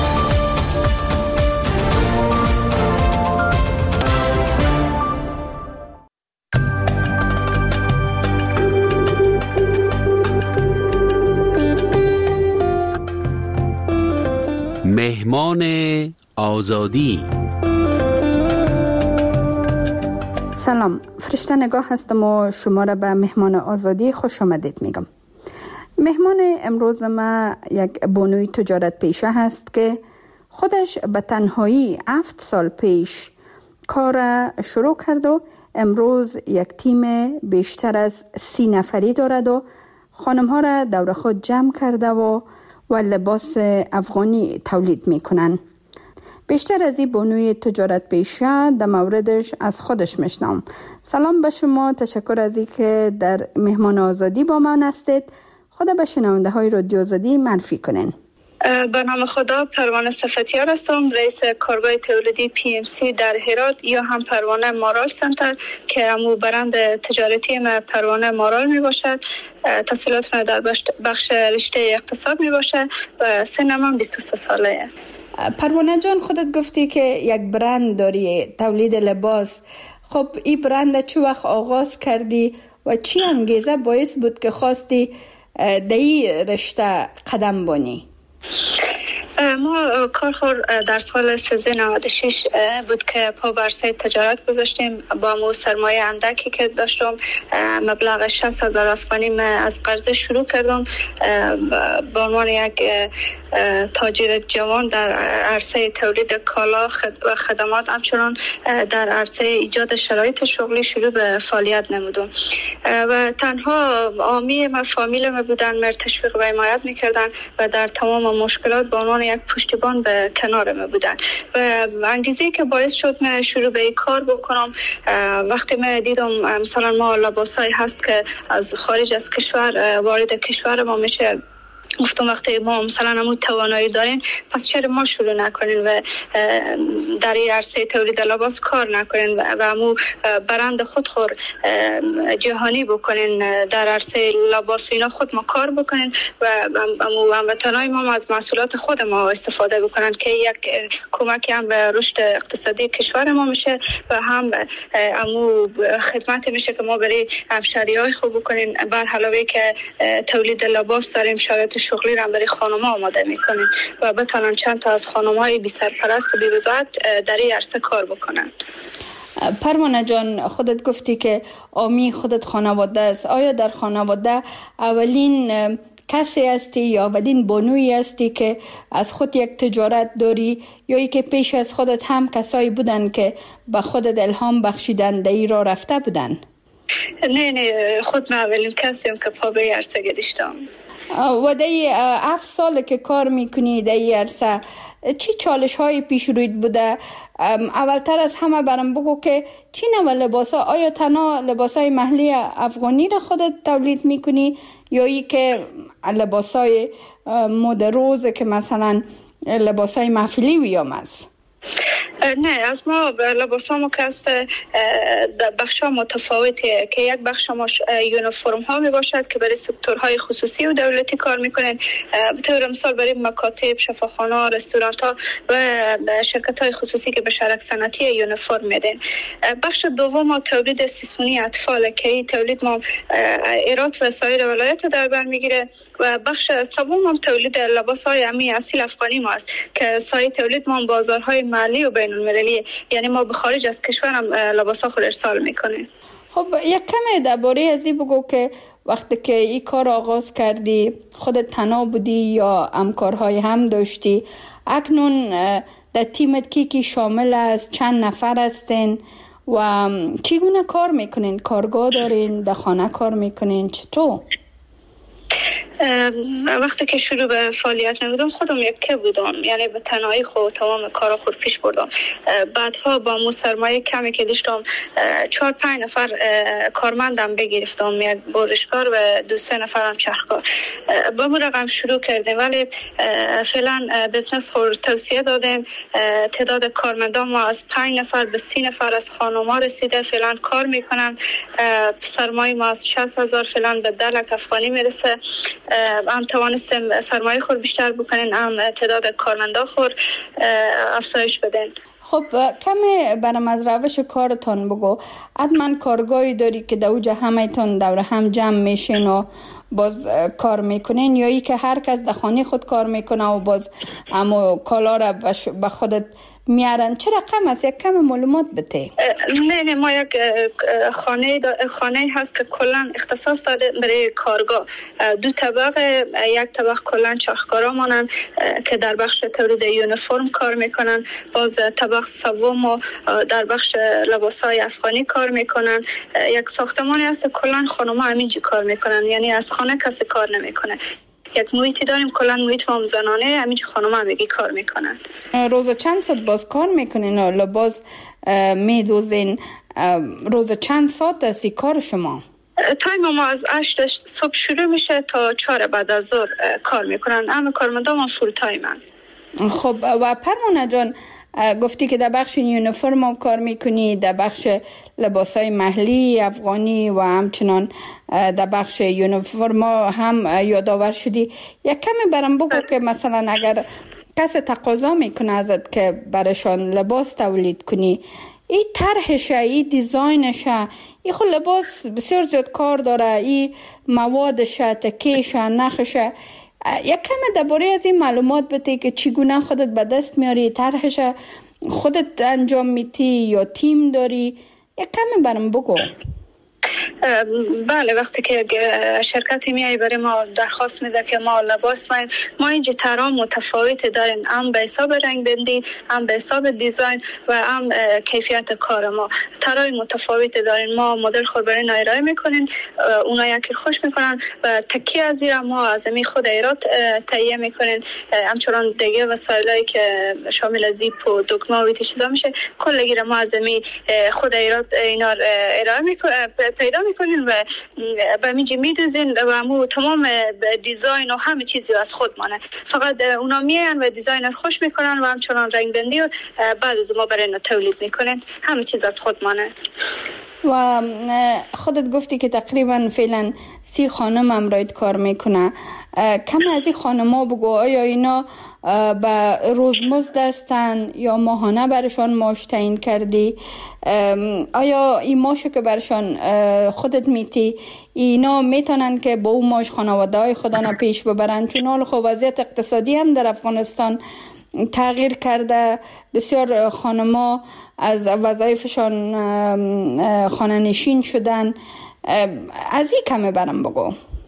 مهمان آزادی. سلام، فرشته نگاه هستم و شما را به مهمان آزادی خوش آمدید میگم. مهمان امروز ما یک بانوی تجارت پیشه هست که خودش به تنهایی هفت سال پیش کار شروع کرد و امروز یک تیم بیشتر از سی نفری دارد و خانم ها را دور خود جمع کرده و و لباس افغانی تولید میکنن. بیشتر از این بانوی تجارت پیشه در موردش از خودش میشنم. سلام به شما، تشکر از این که در مهمان آزادی با من هستید. خدا به شنونده های رادیو آزادی معرفی کنین. به نام خدا، پروانه صفتیار هستم، رئیس کارگاه تولیدی پی ام سی در هرات یا هم پروانه مارال سنتر که همو برند تجارتی ما پروانه مارال می باشد. تحصیلات من در بخش رشته اقتصاد می باشه و سن من بیست و سه ساله. پروانه جان، خودت گفتی که یک برند داری، تولید لباس. خب این برند چه وقت آغاز کردی و چی انگیزه باعث بود که خواستی در این رشته قدم بانی؟ ما کارخور در سال سیزده نود و شش بود که پا بر عرصه تجارت گذاشتیم. با مو سرمایه اندکی که داشتم، مبلغ شصت هزار افغانی از قرضه شروع کردم. به عنوان یک تاجر جوان در عرصه تولید کالا و خدمات، همچنان در عرصه ایجاد شرایط شغلی شروع به فعالیت نمودم و تنها عامی ما فامیل ما بودن، مر تشویق و حمایت میکردن و در تمام مشکلات به عنوان یک پشتیبان به کنار ما بودن. و انگیزه که باعث شد من شروع به این کار بکنم، وقتی من دیدم مثلا ما لباسایی هست که از خارج از کشور وارد کشور ما میشه، گفتم وقتی ما مثلا همون توانایی دارین، پس چرا ما شروع نکنین و در این عرصه تولید لباس کار نکنین و همون برند خود خور جهانی بکنین، در عرصه لباس اینا خود ما کار بکنین و همون هموطنای ما از محصولات خود ما استفاده بکنن که یک کمکی هم به رشد اقتصادی کشور ما میشه و هم همون خدمت میشه که ما برای همشهریای خوب بکنین. بر علاوه که تولید لباس داریم، شرایط شغلی را برای خانم‌ها آماده میکنیم و بتونن چند تا از خانم‌های بی سرپرست و بی وزارت در این عرصه کار بکنن. پروانه جان، خودت گفتی که آمی خودت خانواده است. آیا در خانواده اولین کسی هستی یا اولین بانویی هستی که از خود یک تجارت داری، یا ای که پیش از خودت هم کسایی بودن که به خودت الهام بخشیدن در این راه رفته بودن؟ نه نه، خود من اولین کسیم که پا به عرصه گذاشتم. و در هفت سال که کار میکنی در این عرصه، چی چالش های پیش روید بوده؟ اولتر از همه برام بگو که چی نوع لباس ها، آیا تنها لباس های محلی افغانی را خودت تولید میکنی یا ای که لباس های مد روز که مثلا لباس های محفلی ویام است؟ نه، از ما لباس ها که است بخش ها متفاوته که یک بخش ما یونیفرم ها می باشد که برای سکتورهای خصوصی و دولتی کار میکنن. به طور مثال برای مکاتب، شفاخانه، رستوران ها و شرکت های خصوصی که به شرک صنعتی یونیفرم میدن. بخش دوم ما تولید سیسمونی اطفال که این تولید ما ایرات و سایر ولایت در بر میگیره و بخش سوم هم تولید لباس های امی اصیل افغانی ما است که سایه تولید ما بازارهای محلی و بین المللی، یعنی ما به خارج از کشور هم لباسا خود ارسال میکنیم. خب یک کمی درباره ازی بگو که وقتی که این کار آغاز کردی خودت تنها بودی یا همکارهای هم داشتی؟ اکنون در تیمت کی کی شامل است؟ چند نفر هستین و چگونه کار میکنین؟ کارگاه دارین؟ در خانه کار میکنین؟ چطور؟ وقتی که شروع به فعالیت نمودم خودم یکی بودم، یعنی به تنهایی خود تمام کارا خود پیش بردم. بعدها با مو سرمایه کمی که داشتم چهار پنج نفر کارمندم بگرفتم، یک برشکار و دو سه نفرم چرخکار. با مو رقم شروع کردیم، ولی فعلا بزنس خود توسعه دادیم. تعداد کارمندان ما از پنج نفر به سی نفر از خانم‌ها رسیده، فعلا کار میکنن. سرمایه ما از شصت هزار فعلا به ده لک افغانی میرسه. هم توانستیم سرمایه خور بیشتر بکنین، هم تعداد کارمندا خور افزایش بدین. خب کمی برام از روش کارتان بگو. حتما کارگاهی داری که در اوج همه‌تون دور هم جمع میشین و باز کار میکنین، یا ای که هر کس در خانه خود کار میکنه و باز اما کالا را به خودت میارن؟ چه رقم است؟ یک کم معلومات بده. نه نه، ما یک خانه خانه هست که کلا اختصاص داده برای کارگاه. دو طبقه، یک طبقه کلا چرخکارا مانن که در بخش تولید یونیفرم کار میکنن، باز طبقه سوم در بخش لباسای افغانی کار میکنن. یک ساختمانی هست کلا خانم‌ها همینجا کار میکنن، یعنی از خانه کسی کار نمیکنه. یک محیطی داریم کلا محیط ما زنانه، همینجا خانم همگی کار میکنن. روز چند ساعت باز کار میکنین و لباس میدوزین؟ روز چند ساعت است کار شما؟ تایم ما از هشت صبح شروع میشه تا چهار بعد از ظهر کار میکنن. همه کارمندان ما فول تایمن. خب و پروانه جان، گفتی که در بخش یونیفرم هم کار میکنی، در بخش لباسای محلی افغانی و همچنان در بخش یونیفرم هم یادآور شدی. یک کمی برام بگو که مثلا اگر کسی تقاضا میکنه ازت که برایشان لباس تولید کنی، این طرحشه، این دیزاینشه، این خود لباس بسیار زیاد کار داره، این موادشه، تکیشه، نخشه، یک کم درباره از این معلومات بده که چگونه خودت به دست میاری، طرحش خودت انجام میتی یا تیم داری؟ یک کم برام بگو. بله، وقتی که شرکتی میای برای ما درخواست میده که ما لباس ما ما اینجا طرح متفاوت داریم، هم به حساب رنگ بندی، هم به حساب دیزاین و هم کیفیت کار ما. طرح متفاوت داریم، ما مدل خود برای ارائه میکنین، اونا یکی خوش میکنن و تکی از این ما از می خود ایراد تهیه میکنین. همچنان دیگه وسایلی که شامل زیپ و دکمه و چیزا میشه کلگی ما از می خود ایراد اینا ارائه میکنیم، پیدا میکنین و به میجی میدوزین و همون تمام دیزاین و همه چیزی از خود مانه. فقط اونا میان و دیزاین رو خوش میکنن و همچنان رنگ بندی و بعد از ما برای اینا تولید میکنن. همه چیز از خود مانه. و خودت گفتی که تقریبا فعلا سی خانم امرایت کار میکنه. کم از این خانم ها بگو، آیا اینا به روزمزد هستن یا ماهانه برشان معاش تعیین کردی؟ آیا این معاشو که برشان خودت میتی اینا میتونن که با اون معاش خانواده های خودنا پیش ببرن؟ چون حال خب وضعیت اقتصادی هم در افغانستان تغییر کرده، بسیار خانما از وظایفشان خانه نشین شدن. از این کمه برم بگو.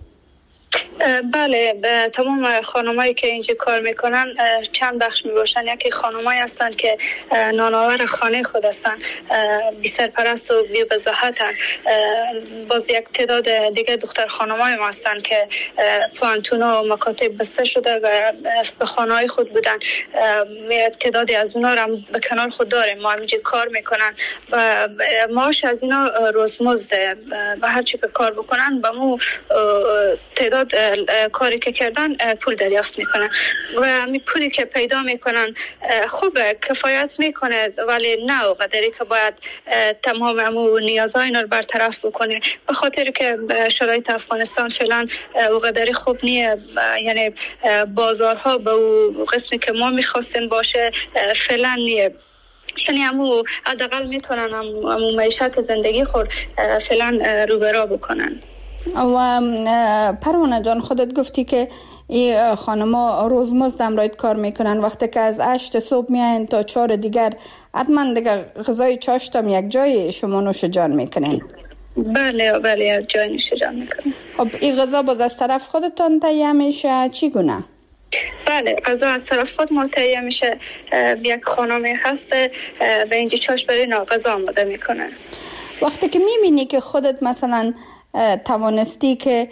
بله، تمام خانمایی که اینجا کار میکنن چند بخش میباشن. یکی خانمایی هستن که نانآور خانه خود هستن، بی سرپرست و بی بزاحتن. باز یک تعداد دیگه دختر خانمای ما هستن که پوانتونا و مکاتب بسته شده و به خانه‌های خود بودن. یک تعدادی از اونا رو به کنار خود داریم، ما اینجا کار میکنن و معاش از اینا روزمزده و هر چی که کار بکنن به مو تعداد کاری که کردن پول دریافت میکنن و همین پولی که پیدا میکنن خوبه، کفایت میکنه، ولی نه اونقدری که باید تمام همون نیازهای اینا رو برطرف بکنه، به خاطر که شرایط افغانستان فعلا اونقدری خوب نیه. یعنی بازارها به اون قسمی که ما میخواستیم باشه فعلا نیه. یعنی همون حداقل میتونن همون معیشت زندگی خود فعلا روبرا بکنن. و پروانه جان، خودت گفتی که این خانما روزمزد امرایت کار میکنن، وقتی که از هشت صبح میاین تا چهار دیگر حتما دیگه غذای چاشتم یک جای شما نوش جان میکنین؟ بله بله، یک جای نوش جان میکنین. خب این غذا باز از طرف خودتان تهیه میشه چی گونه؟ بله، غذا از طرف خود ما تهیه میشه. یک خانمی هست به اینجا چاش برای غذا آماده میکنه. وقتی که میبینی که خودت مثلا توانستی که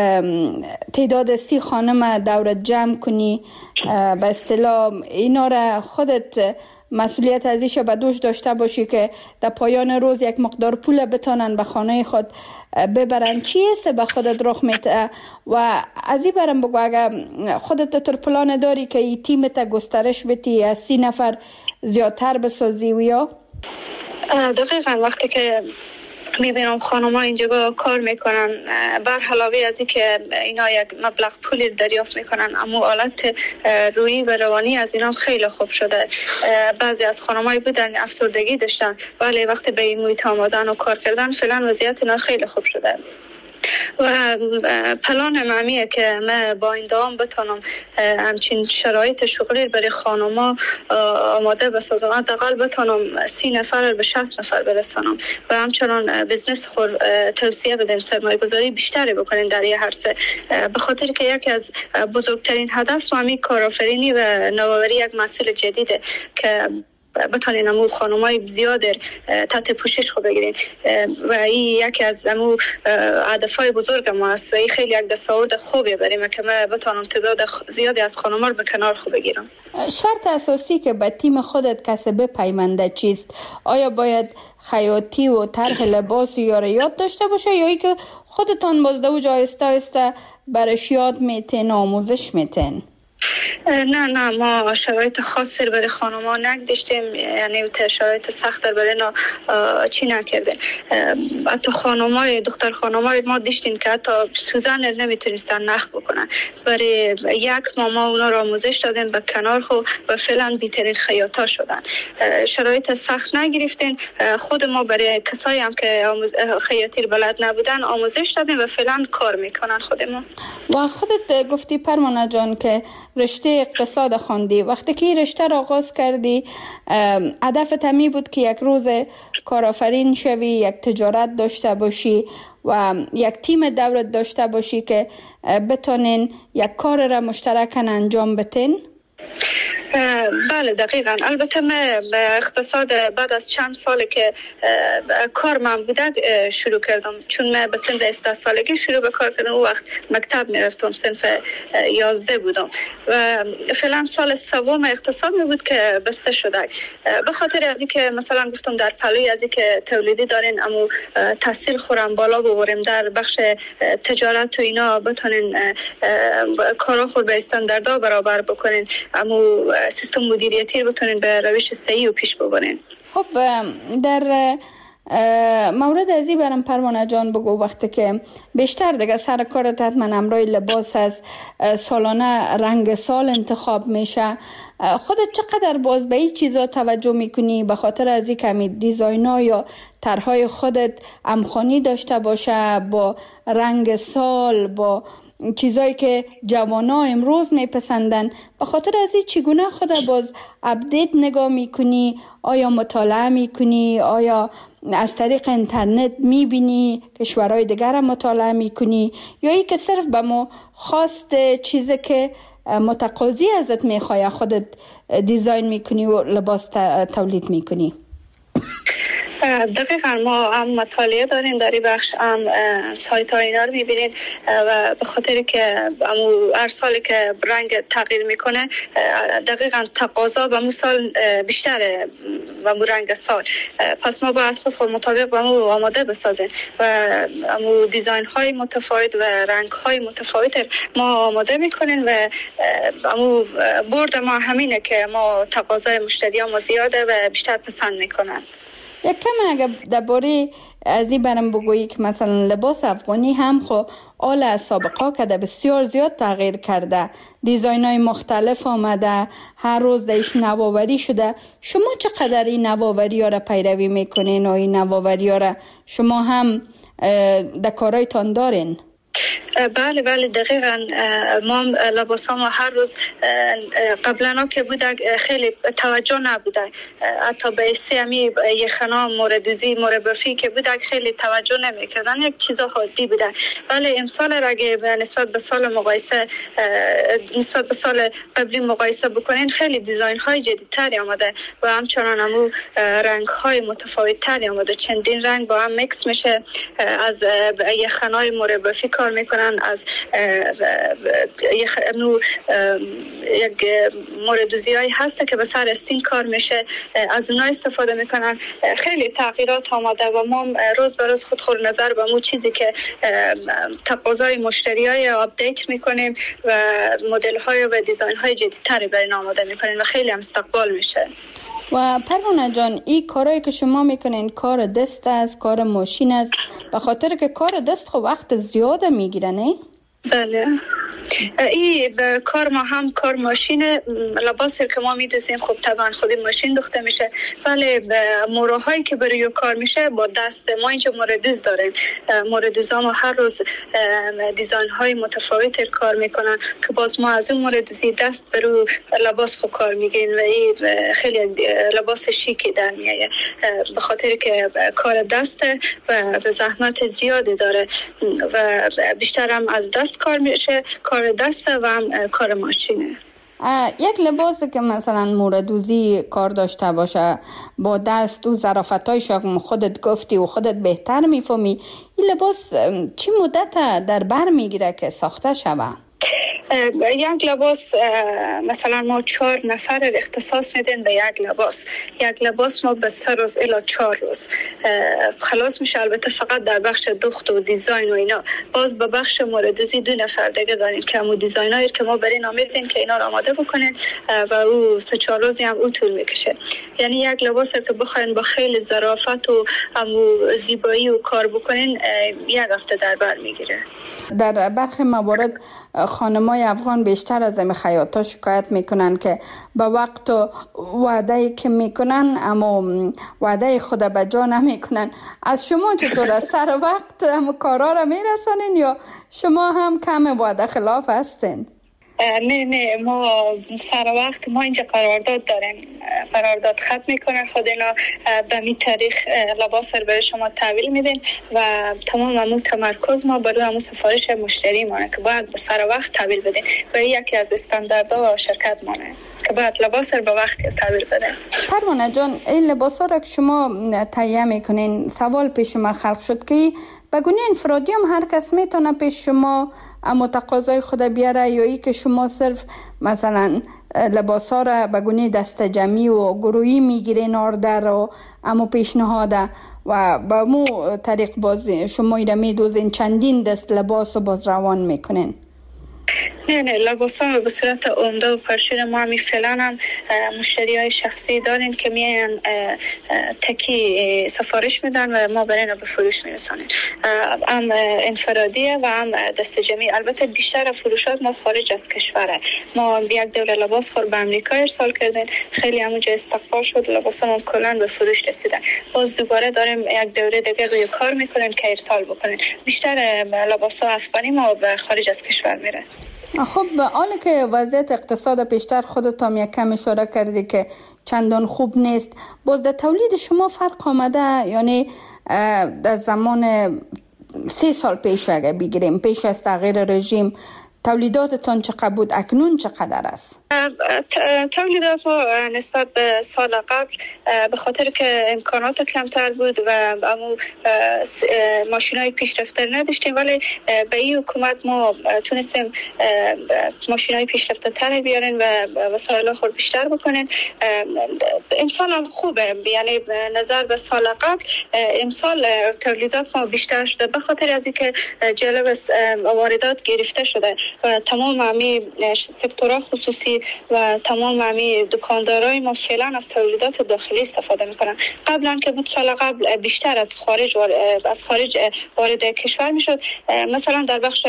تعداد سی خانم دورت جمع کنی، به اصطلاح اینا را خودت مسئولیت ازیش به دوش داشته باشی که در پایان روز یک مقدار پول بتانن به خانه خود ببرن، چی است به خودت رخ میده؟ و از این برم بگو، اگر خودت تر پلان داری که این تیمت گسترش بدی از سی نفر زیادتر بسازی و یا؟ دقیقا وقتی که میبینم خانم‌ها اینجا با کار میکنن، بر علاوه از این که اینا یک مبلغ پولی دریافت میکنن، اما حالت روحی و روانی از اینا خیلی خوب شده. بعضی از خانم‌های بودن افسردگی داشتن، ولی وقتی به این محیط آمدن و کار کردن فعلا وضعیت اینا خیلی خوب شده. و پلان معمیه که من با این دوام بتونم همچین شرایط شغلی برای خانوما آماده بسازم، حداقل بتونم سی نفر به شصت نفر برسانم و همچنان بزنس خود توسعه بدیم، سرمایه گذاری بیشتری بکنیم در یه عرصه، به خاطر که یکی از بزرگترین هدف همین کارآفرینی و نوآوری یک محصول جدیده که بتونین امو خانمای زیاد تحت پوشش خود بگیرین و این یکی از امو هدفهای بزرگ ما است و این خیلی یک دستاورد خوبیه برای که من بتونم تعداد زیادی از خانما رو به کنار خود بگیرم. شرط اساسی که به تیم خودت کسی بپیونده چیست؟ آیا باید خیاطی و طرح لباس یا یاد داشته باشه یا ای که خودتان بازده و جایسته آیسته برش یاد میتین آموزش میتین؟ نه نه ما شرایط خاصی برای خانم‌ها نگذاشتیم، یعنی شرایط سخت برای اینا چی نکردیم. حتی خانم‌های دختر خانم‌های ما دیدیم که حتی سوزن نمیتونستن نخ بکنن. برای یک ماه ما اونا را آموزش دادیم به کنار خو و فعلا بی‌ترین خیاطا شدن. شرایط سخت نگرفتیم. خود ما برای کسایی هم که خیاطی بلد نبودن آموزش دادیم و فعلا کار میکنن خودمون. و خودت گفتی پروانه جان که رشته اقتصاد خواندی، وقتی که رشته را آغاز کردی هدفت همی بود که یک روز کارآفرین شوی، یک تجارت داشته باشی و یک تیم دولت داشته باشی که بتونین یک کار را مشترکاً انجام بدین؟ بله دقیقاً. البته من به اقتصاد بعد از چند سال که کار من بوده شروع کردم، چون من به سن هفده سالگی شروع به کار کردم. اون وقت مکتب میرفتم، صنف یازده بودم و فعلا سال سوم اقتصاد می بود که بسته شده. به خاطر از اینکه مثلا گفتم در پلوی از اینکه تولیدی دارین اما تحصیل خورم بالا ببریم در بخش تجارت و اینا بتونین کارا خود به استانداردها برابر بکنین، اما سیستم مدیریتی رو بتونین به روش صحیح و پیش ببرین. خب در مورد ازی برام پروانه جان بگو، وقتی که بیشتر دیگه سر کارت حتما امرای لباس از سالانه رنگ سال انتخاب میشه، خودت چقدر باز به این چیزا توجه میکنی به خاطر از این کمی دیزاین‌ها یا طرحهای خودت امخانی داشته باشه با رنگ سال، با چیزایی که جوانا امروز میپسندن؟ به خاطر از این چگونه خود باز اپدیت نگاه میکنی؟ آیا مطالعه میکنی؟ آیا از طریق اینترنت میبینی کشورهای دیگر هم مطالعه میکنی؟ یا ای که صرف به ما خواست چیزی که متقاضی ازت میخواه خودت دیزاین میکنی و لباس تولید میکنی؟ دقیقا ما هم مطالعه داریم در این بخش، هم سایت ها اینا رو میبینید و به خاطر که هر سالی که رنگ تغییر میکنه دقیقا تقاضا به مو سال بیشتره و مو رنگ سال، پس ما باید خود خود مطابق به مو آماده بسازیم و مو دیزاین های متفاوت و رنگ های متفاوت ما آماده میکنیم و مو برد ما همینه که ما تقاضای مشتری ها ما زیاده و بیشتر پسند میکنن. یک کم اگر درباره از این برم بگویی که مثلا لباس افغانی هم خو آل از سابقا کده بسیار زیاد تغییر کرده، دیزاین های مختلف آمده، هر روز دیش نوآوری شده. شما چقدر این نوآوری ها را پیروی میکنین و این نوآوری ها را شما هم در کارایتان دارین؟ بله بله دقیقاً. ما لباس ما هر روز قبلا که بوده خیلی توجه نبوده، حتی به سیمی یخنا موردوزی مربفی که بوده خیلی توجه نمیکردن، یک چیزا عادی بوده. ولی امسال را اگه نسبت به سال مقایسه نسبت به سال قبلی مقایسه بکنین خیلی دیزاین های جدیدتری آمده و همچنان همو رنگ های متفاوت تری آمده. چندین رنگ با هم میکس میشه، از یخنای مربفی کار میکنن، از یک موردوزی هایی هسته که به سر استین کار میشه، از اونها استفاده میکنن. خیلی تغییرات آمده و ما روز به روز خود خود نظر به مو چیزی که تقاضای مشتری های آپدیت میکنیم و مدل های و دیزاین های جدیدتری برای آماده میکنیم و خیلی هم استقبال میشه. و پروانه جان این کارهایی که شما میکنین کار دست است، کار ماشین است، به خاطر که کار دست خب وقت زیاده میگیره نه؟ بله این کار ما هم کار ماشین، لباسی که ما میدوزیم خب طبعا خودی ماشین دوخته میشه، ولی موراهایی که برای کار میشه با دست ما اینجا موردوز داریم. موردوزا ما هر روز دیزاین های متفاوت کار میکنن که باز ما از اون موردوزی دست برو لباس خود کار میگیم و این خیلی لباس شیکی در میایه به خاطر که کار دسته و به زحمت زیادی داره و بیشتر هم از دست کار میشه، کار دسته و هم کار ماشینه. یک لباسی که مثلا موردوزی کار داشته باشه با دست و ظرافتایش خودت گفتی و خودت بهتر میفهمی، این لباس چی مدت در بر میگیره که ساخته شوه؟ یک لباس مثلا ما چهار نفر اختصاص میدیم به یک لباس. یک لباس ما به سه روز الی چهار روز خلاص میشه. البته فقط در بخش دوخت و دیزاین و اینا. باز به بخش موردوزی دو نفر دیگه داریم که همون دیزاینایی که ما برین آمیدین که اینا رو آماده بکنین و او سه چهار روزی هم او طول میکشه. یعنی یک لباس که بخواین با خیلی ظرافت و همون زیبایی و کار بکنین یک هفته در بر میگیره. در برخی موارد خانمای افغان بیشتر از این خیاطا شکایت میکنن که با وقت و وعده که میکنن اما وعده خود به جا نمیکنن. از شما چطور است؟ سر وقت هم کارا را میرسانین یا شما هم کم وعده خلاف هستین؟ نه نه ما سر وقت ما اینجا قرارداد داریم. قرارداد ختم میکنن خود اینا به می تاریخ لباس رو به شما تحویل میدین و تمام همون تمرکز ما برای همون سفارش مشتری مانه که باید به سر وقت تحویل بدین و یکی از استانداردها و شرکت مانه که باید لباس رو به وقت تحویل بدین. پروانه جان، این لباس ها را که شما تهیه میکنین، سوال پیش ما خلق شد که به گونه انفرادی هم هر کس میتونه پیش شما اما تقاضای خود بیاره یا ای که شما صرف مثلا لباس ها را به گونه دست جمعی و گروهی میگیرین آردر و اما پیشنهاده و با مو طریق باز شما ایره میدوزین چندین دست لباس و باز روان میکنین؟ نه نه لباس ها به صورت عمده و پرچین ما همی فعلا هم مشتری های شخصی داریم که میان تکی سفارش میدن و ما برای به فروش میرسانیم. هم انفرادیه و هم دست جمعی. البته بیشتر فروشات ما خارج از کشوره. ما یک دوره لباس خور به امریکا ارسال کردیم، خیلی همونجا استقبال شد، لباس ما کلان به فروش رسیدن. باز دوباره داریم یک دوره دیگه روی کار میکنیم که ارسال بکنیم. بیشتر لباس ها افغانی ما به خارج از کشور میره. خب حالا که وضعیت اقتصاد پیشتر خودت هم یک کم اشاره کردی که چندان خوب نیست، باز در تولید شما فرق آمده؟ یعنی در زمان سه سال پیش اگه بگیریم پیش از تغییر رژیم تولیداتتان چقدر بود، اکنون چقدر است؟ تولیدات ما نسبت به سال قبل به خاطر که امکانات کمتر بود و امو ماشینای پیشرفته نداشتیم، ولی به این حکومت ما تونستیم ماشینای پیشرفته تر بیارین و وسایل خود بیشتر بکنین. امسال هم خوبه، یعنی نظر به سال قبل امسال تولیدات ما بیشتر شده به خاطر از اینکه جلب واردات گرفته شده و تمام همی سکتورها خصوصی و تمام همی دکاندارای ما فعلا از تولیدات داخلی استفاده میکنن. قبلا که بود سال قبل بیشتر از خارج از خارج وارد کشور میشد. مثلا در بخش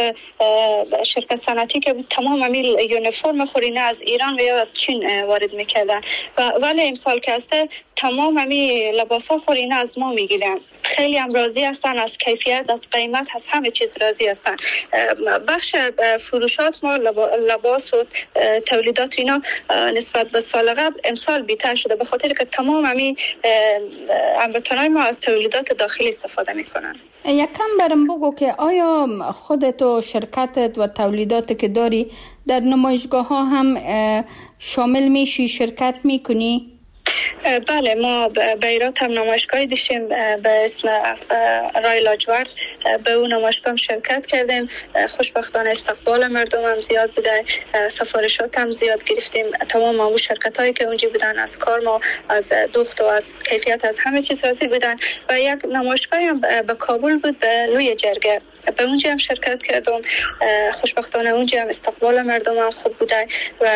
شرکت صنعتی که بود تمام همی یونیفرم خورینه از ایران و یا از چین وارد میکردن و ولی امسال که هسته تمام همی لباسا خورینه از ما میگیرن. خیلی هم راضی هستن از کیفیت، از قیمت، از همه چیز راضی هستن. بخش فروشات ما لباس و تولیدات اینا نسبت به سال قبل امسال بیشتر شده به خاطر که تمام همی هموطنای ما از تولیدات داخلی استفاده میکنن. یکم برام بگو که آیا خودت و شرکتت و تولیدات که داری در نمایشگاه ها هم شامل میشی، شرکت میکنی؟ بله، ما به ایرات هم نمایشگاهی داشتیم به اسم رای لاجورد. به اون نمایشگاه شرکت کردیم. خوشبختانه استقبال مردم هم زیاد بوده، سفارشات هم زیاد گرفتیم. تمام اون شرکت هایی که اونجا بودن از کار ما، از دوخت و از کیفیت، از همه چیز راضی بودن. و یک نمایشگاهی هم به کابل بود به روی جرگه، به اونجا هم شرکت کردم. خوشبختانه اونجا هم استقبال مردم هم خوب بوده و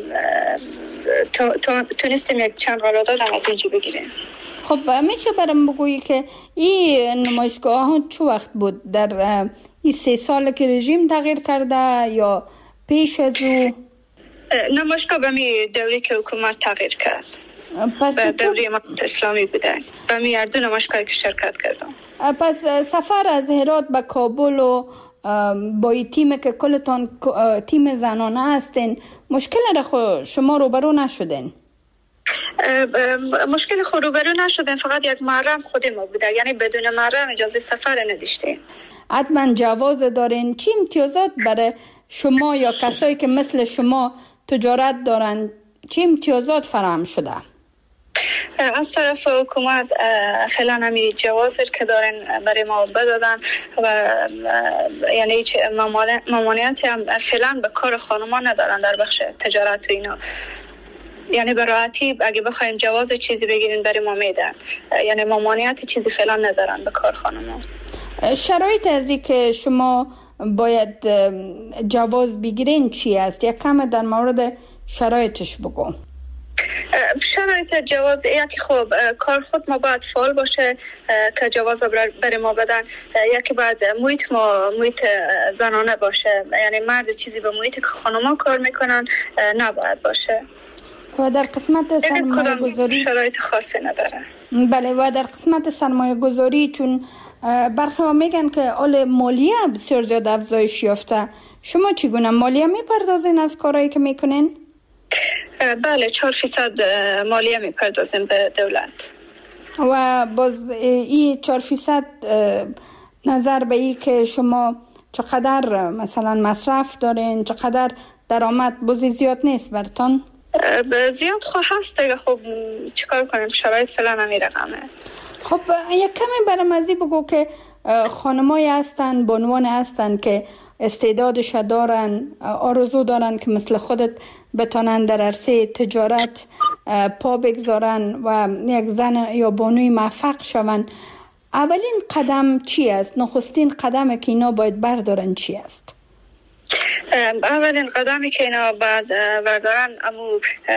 تونستیم یک چند قرارداد هم از اونجا بگیریم. خب میشه برام بگویی که این نمایشگاه ها چه وقت بود؟ در این سه سال که رژیم تغییر کرده یا پیش از او؟ نمایشگاه به می دوری که حکومت تغییر کرد، پس به دوری امارت اسلامی بوده. به می هر دو نمایشگاهی که شرکت کردم. پس سفر از هرات به کابل و با این تیم که کلتان تیم زنانه هستین، مشکل را شما روبرو نشدین؟ مشکل خود روبرو نشدین، فقط یک محرم خود ما بوده، یعنی بدون محرم اجازه سفر نداشتیم. حتما جواز دارین. چی امتیازات برای شما یا کسایی که مثل شما تجارت دارن، چی امتیازات فراهم شده؟ از طرف حکومت فعلا همی جوازی که دارن برای ما بدادن و یعنی ممانعت هم فعلا به کار خانما ندارن در بخش تجارت و اینا. یعنی به راحتی اگه بخوایم جواز چیزی بگیرین برای ما میدن، یعنی ممانعت چیزی فعلا ندارن به کار خانما. شرایط از این که شما باید جواز بگیرین چی است؟ یک کم در مورد شرایطش بگو. شرایط جواز یکی خوب کار خود ما باید فعال باشه که جواز برای ما بدن، یکی باید محیط ما محیط زنانه باشه، یعنی مرد چیزی به محیط که خانما کار میکنن نباید باشه. و در قسمت سرمایه گذاری شرایط خاصی نداره. بله، و در قسمت سرمایه گذاری چون برخی ها میگن که اول مالیه بسیار زیاد افزایش یافته، شما چگونه مالیه میپردازین از کارهایی که میکنین؟ بله، چهار فیصد مالیه میپردازیم به دولت. و باز این چهار فیصد نظر به این که شما چقدر مثلا مصرف دارین، چقدر درآمد، بازی زیاد نیست برتان؟ زیاد خواه هست دیگه. خب چیکار کنیم، شرایط فعلا همی رقمه. خب یک کمی برام ازی بگو که خانمایی هستن، بانوان هستن که استعدادش دارن، آرزو دارن که مثل خودت بتانن در عرصه تجارت پا بگذارن و یک زن یا بانوی موفق شون. اولین قدم چی است؟ نخستین قدم که اینا باید بردارن چی است؟ اولین قدمی که اینا باید بردارن امو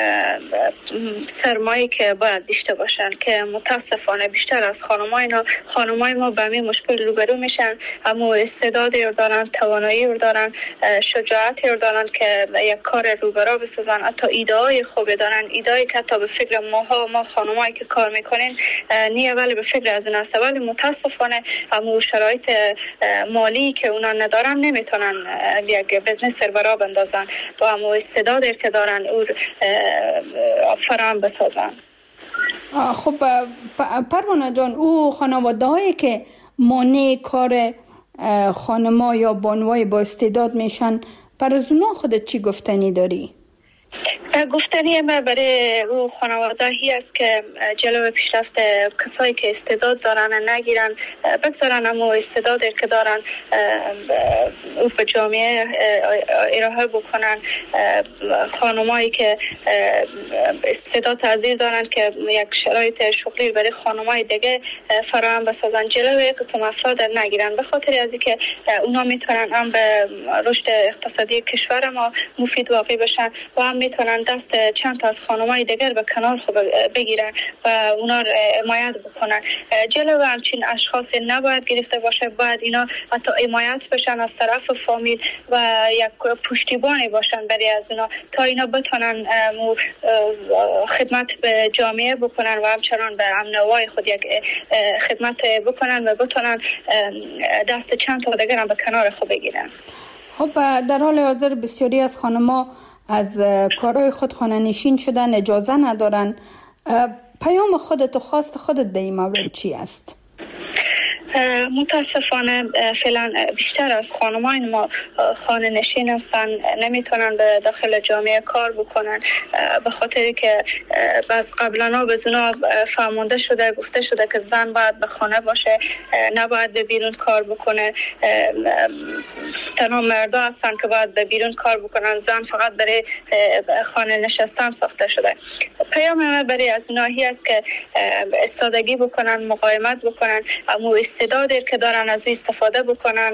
سرمایه که باید داشته باشن که متاسفانه بیشتر از خانمای اینا خانمای ما به همین مشکل روبرو میشن. امو استعدادی رو دارن، توانایی رو دارن، شجاعتی رو دارن که یک کار روبرو بسازن، حتی ایده‌های خوبی دارن، ایده‌ای که حتی به فکر ماها ما خانمایی که کار میکنین نیه، ولی به فکر از اون است. ولی متاسفانه امو شرایط مالی که اونا ندارن نمیتونن یک بزنس سربرا بندازن و همو استعدادی که دارن او فراهم بسازن. خب پروانه جان، او خانواده هایی که مانع کار خانما یا بانوای با استعداد میشن، پر از اونا خودت چی گفتنی داری؟ گفتنی ما برای او خانواده هی است که جلو پیشرفت کسایی که استعداد دارن نگیرن، بگذارن اما استعدادی که دارن او به جامعه ارائه بکنن. خانمایی که استعداد تحضیر دارن که یک شرایط شغلی برای خانمای دیگه فراهم بسازن، جلوی قسم افراد نگیرن، به خاطر از اینکه اونا میتونن هم به رشد اقتصادی کشور ما مفید واقع بشن و هم میتونن دست چند تا از خانمای دیگر به کنار خود بگیرن و اونا رو حمایت بکنن. جلو همچین اشخاص نباید گرفته باشه، باید اینا حتی حمایت بشن از طرف فامیل و یک پشتیبانی باشن برای از اونا تا اینا بتونن خدمت به جامعه بکنن و همچنان به امن و وای خود یک خدمت بکنن و بتونن دست چند تا دیگر هم به کنار خود بگیرن. خب در حال حاضر بسیاری از خانم‌ها از کارهای خود خانه نشین شدن، اجازه ندارن. پیام خودت و خواست خودت در این مورد چی است؟ متاسفانه فعلا بیشتر از خانمای ما خانه نشین هستن، نمیتونن به داخل جامعه کار بکنن به خاطری که باز قبلا به اونا فهمونده شده، گفته شده که زن باید به خانه باشه، نباید به بیرون کار بکنه. تنها مردا هستن که باید به بیرون کار بکنن، زن فقط برای خانه نشستن ساخته شده. پیام من برای از اونها هی است که استادگی بکنن، مقاومت بکنن، اما استعدادی که دارن از او استفاده بکنن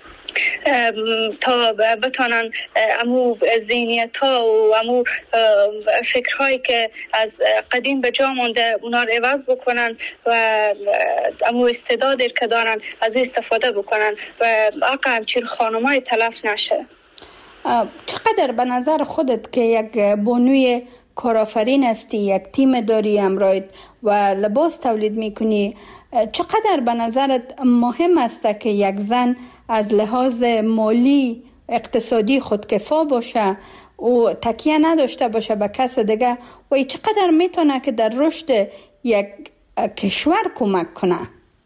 تا بتانن امو ذهنیت ها و امو فکرهایی که از قدیم به جا مونده اونا رو عوض بکنن و امو استعدادی که دارن از او استفاده بکنن و آقا همچین خانمای تلف نشه. چقدر به نظر خودت که یک بانوی کارآفرین هستی، یک تیم داری همراهت و لباس تولید میکنی، چقدر به نظرت مهم است که یک زن از لحاظ مالی اقتصادی خودکفا باشه و تکیه نداشته باشه به کس دیگه و چقدر میتونه که در رشد یک کشور کمک کنه؟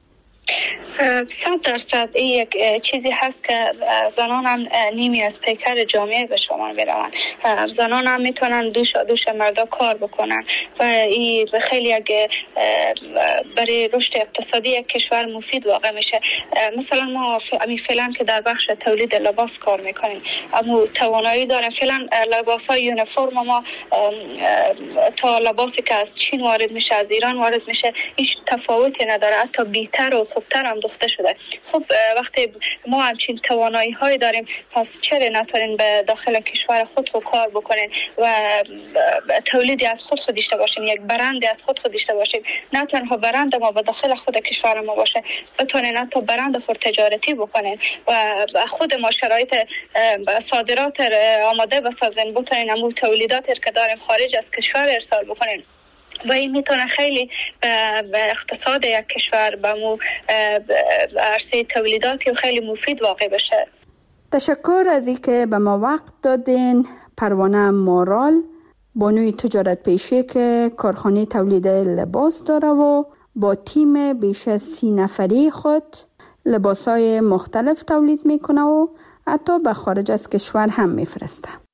صد درصد این یک چیزی هست که زنان هم نیمی از پیکر جامعه به شما میروند. زنان هم میتونن دوش دوش مردا کار بکنن و این خیلی یک برای رشد اقتصادی یک کشور مفید واقع میشه. مثلا ما فعلا که در بخش تولید لباس کار میکنیم، اما توانایی داریم فعلا لباس های یونیفرم ما تا لباسی که از چین وارد میشه از ایران وارد میشه هیچ تفاوتی نداره، حتی بی‌تر و خوبتر هم دخته شده. خب وقتی ما همچین توانایی های داریم، پس چرا نتونین به داخل کشور خود خود کار بکنین و تولیدی از خود خود داشته باشیم، یک برندی از خود خود داشته باشیم، نه تنها برند ما به داخل خود کشور ما باشه، بتونین حتی برند خود تجارتی بکنین و خود ما شرایط صادرات آماده بسازین، بتونین همون تولیداتی که داریم خارج از کشور ارسال بکنین و این میتونه خیلی به اقتصاد یک کشور به مو عرصه تولیداتی و خیلی مفید واقع بشه. تشکر از اینکه به ما وقت دادین. پروانه مارال، بانوی تجارت پیشه که کارخانه تولید لباس داره و با تیم بیش از سی نفری خود لباسای مختلف تولید میکنه و حتی به خارج از کشور هم میفرسته.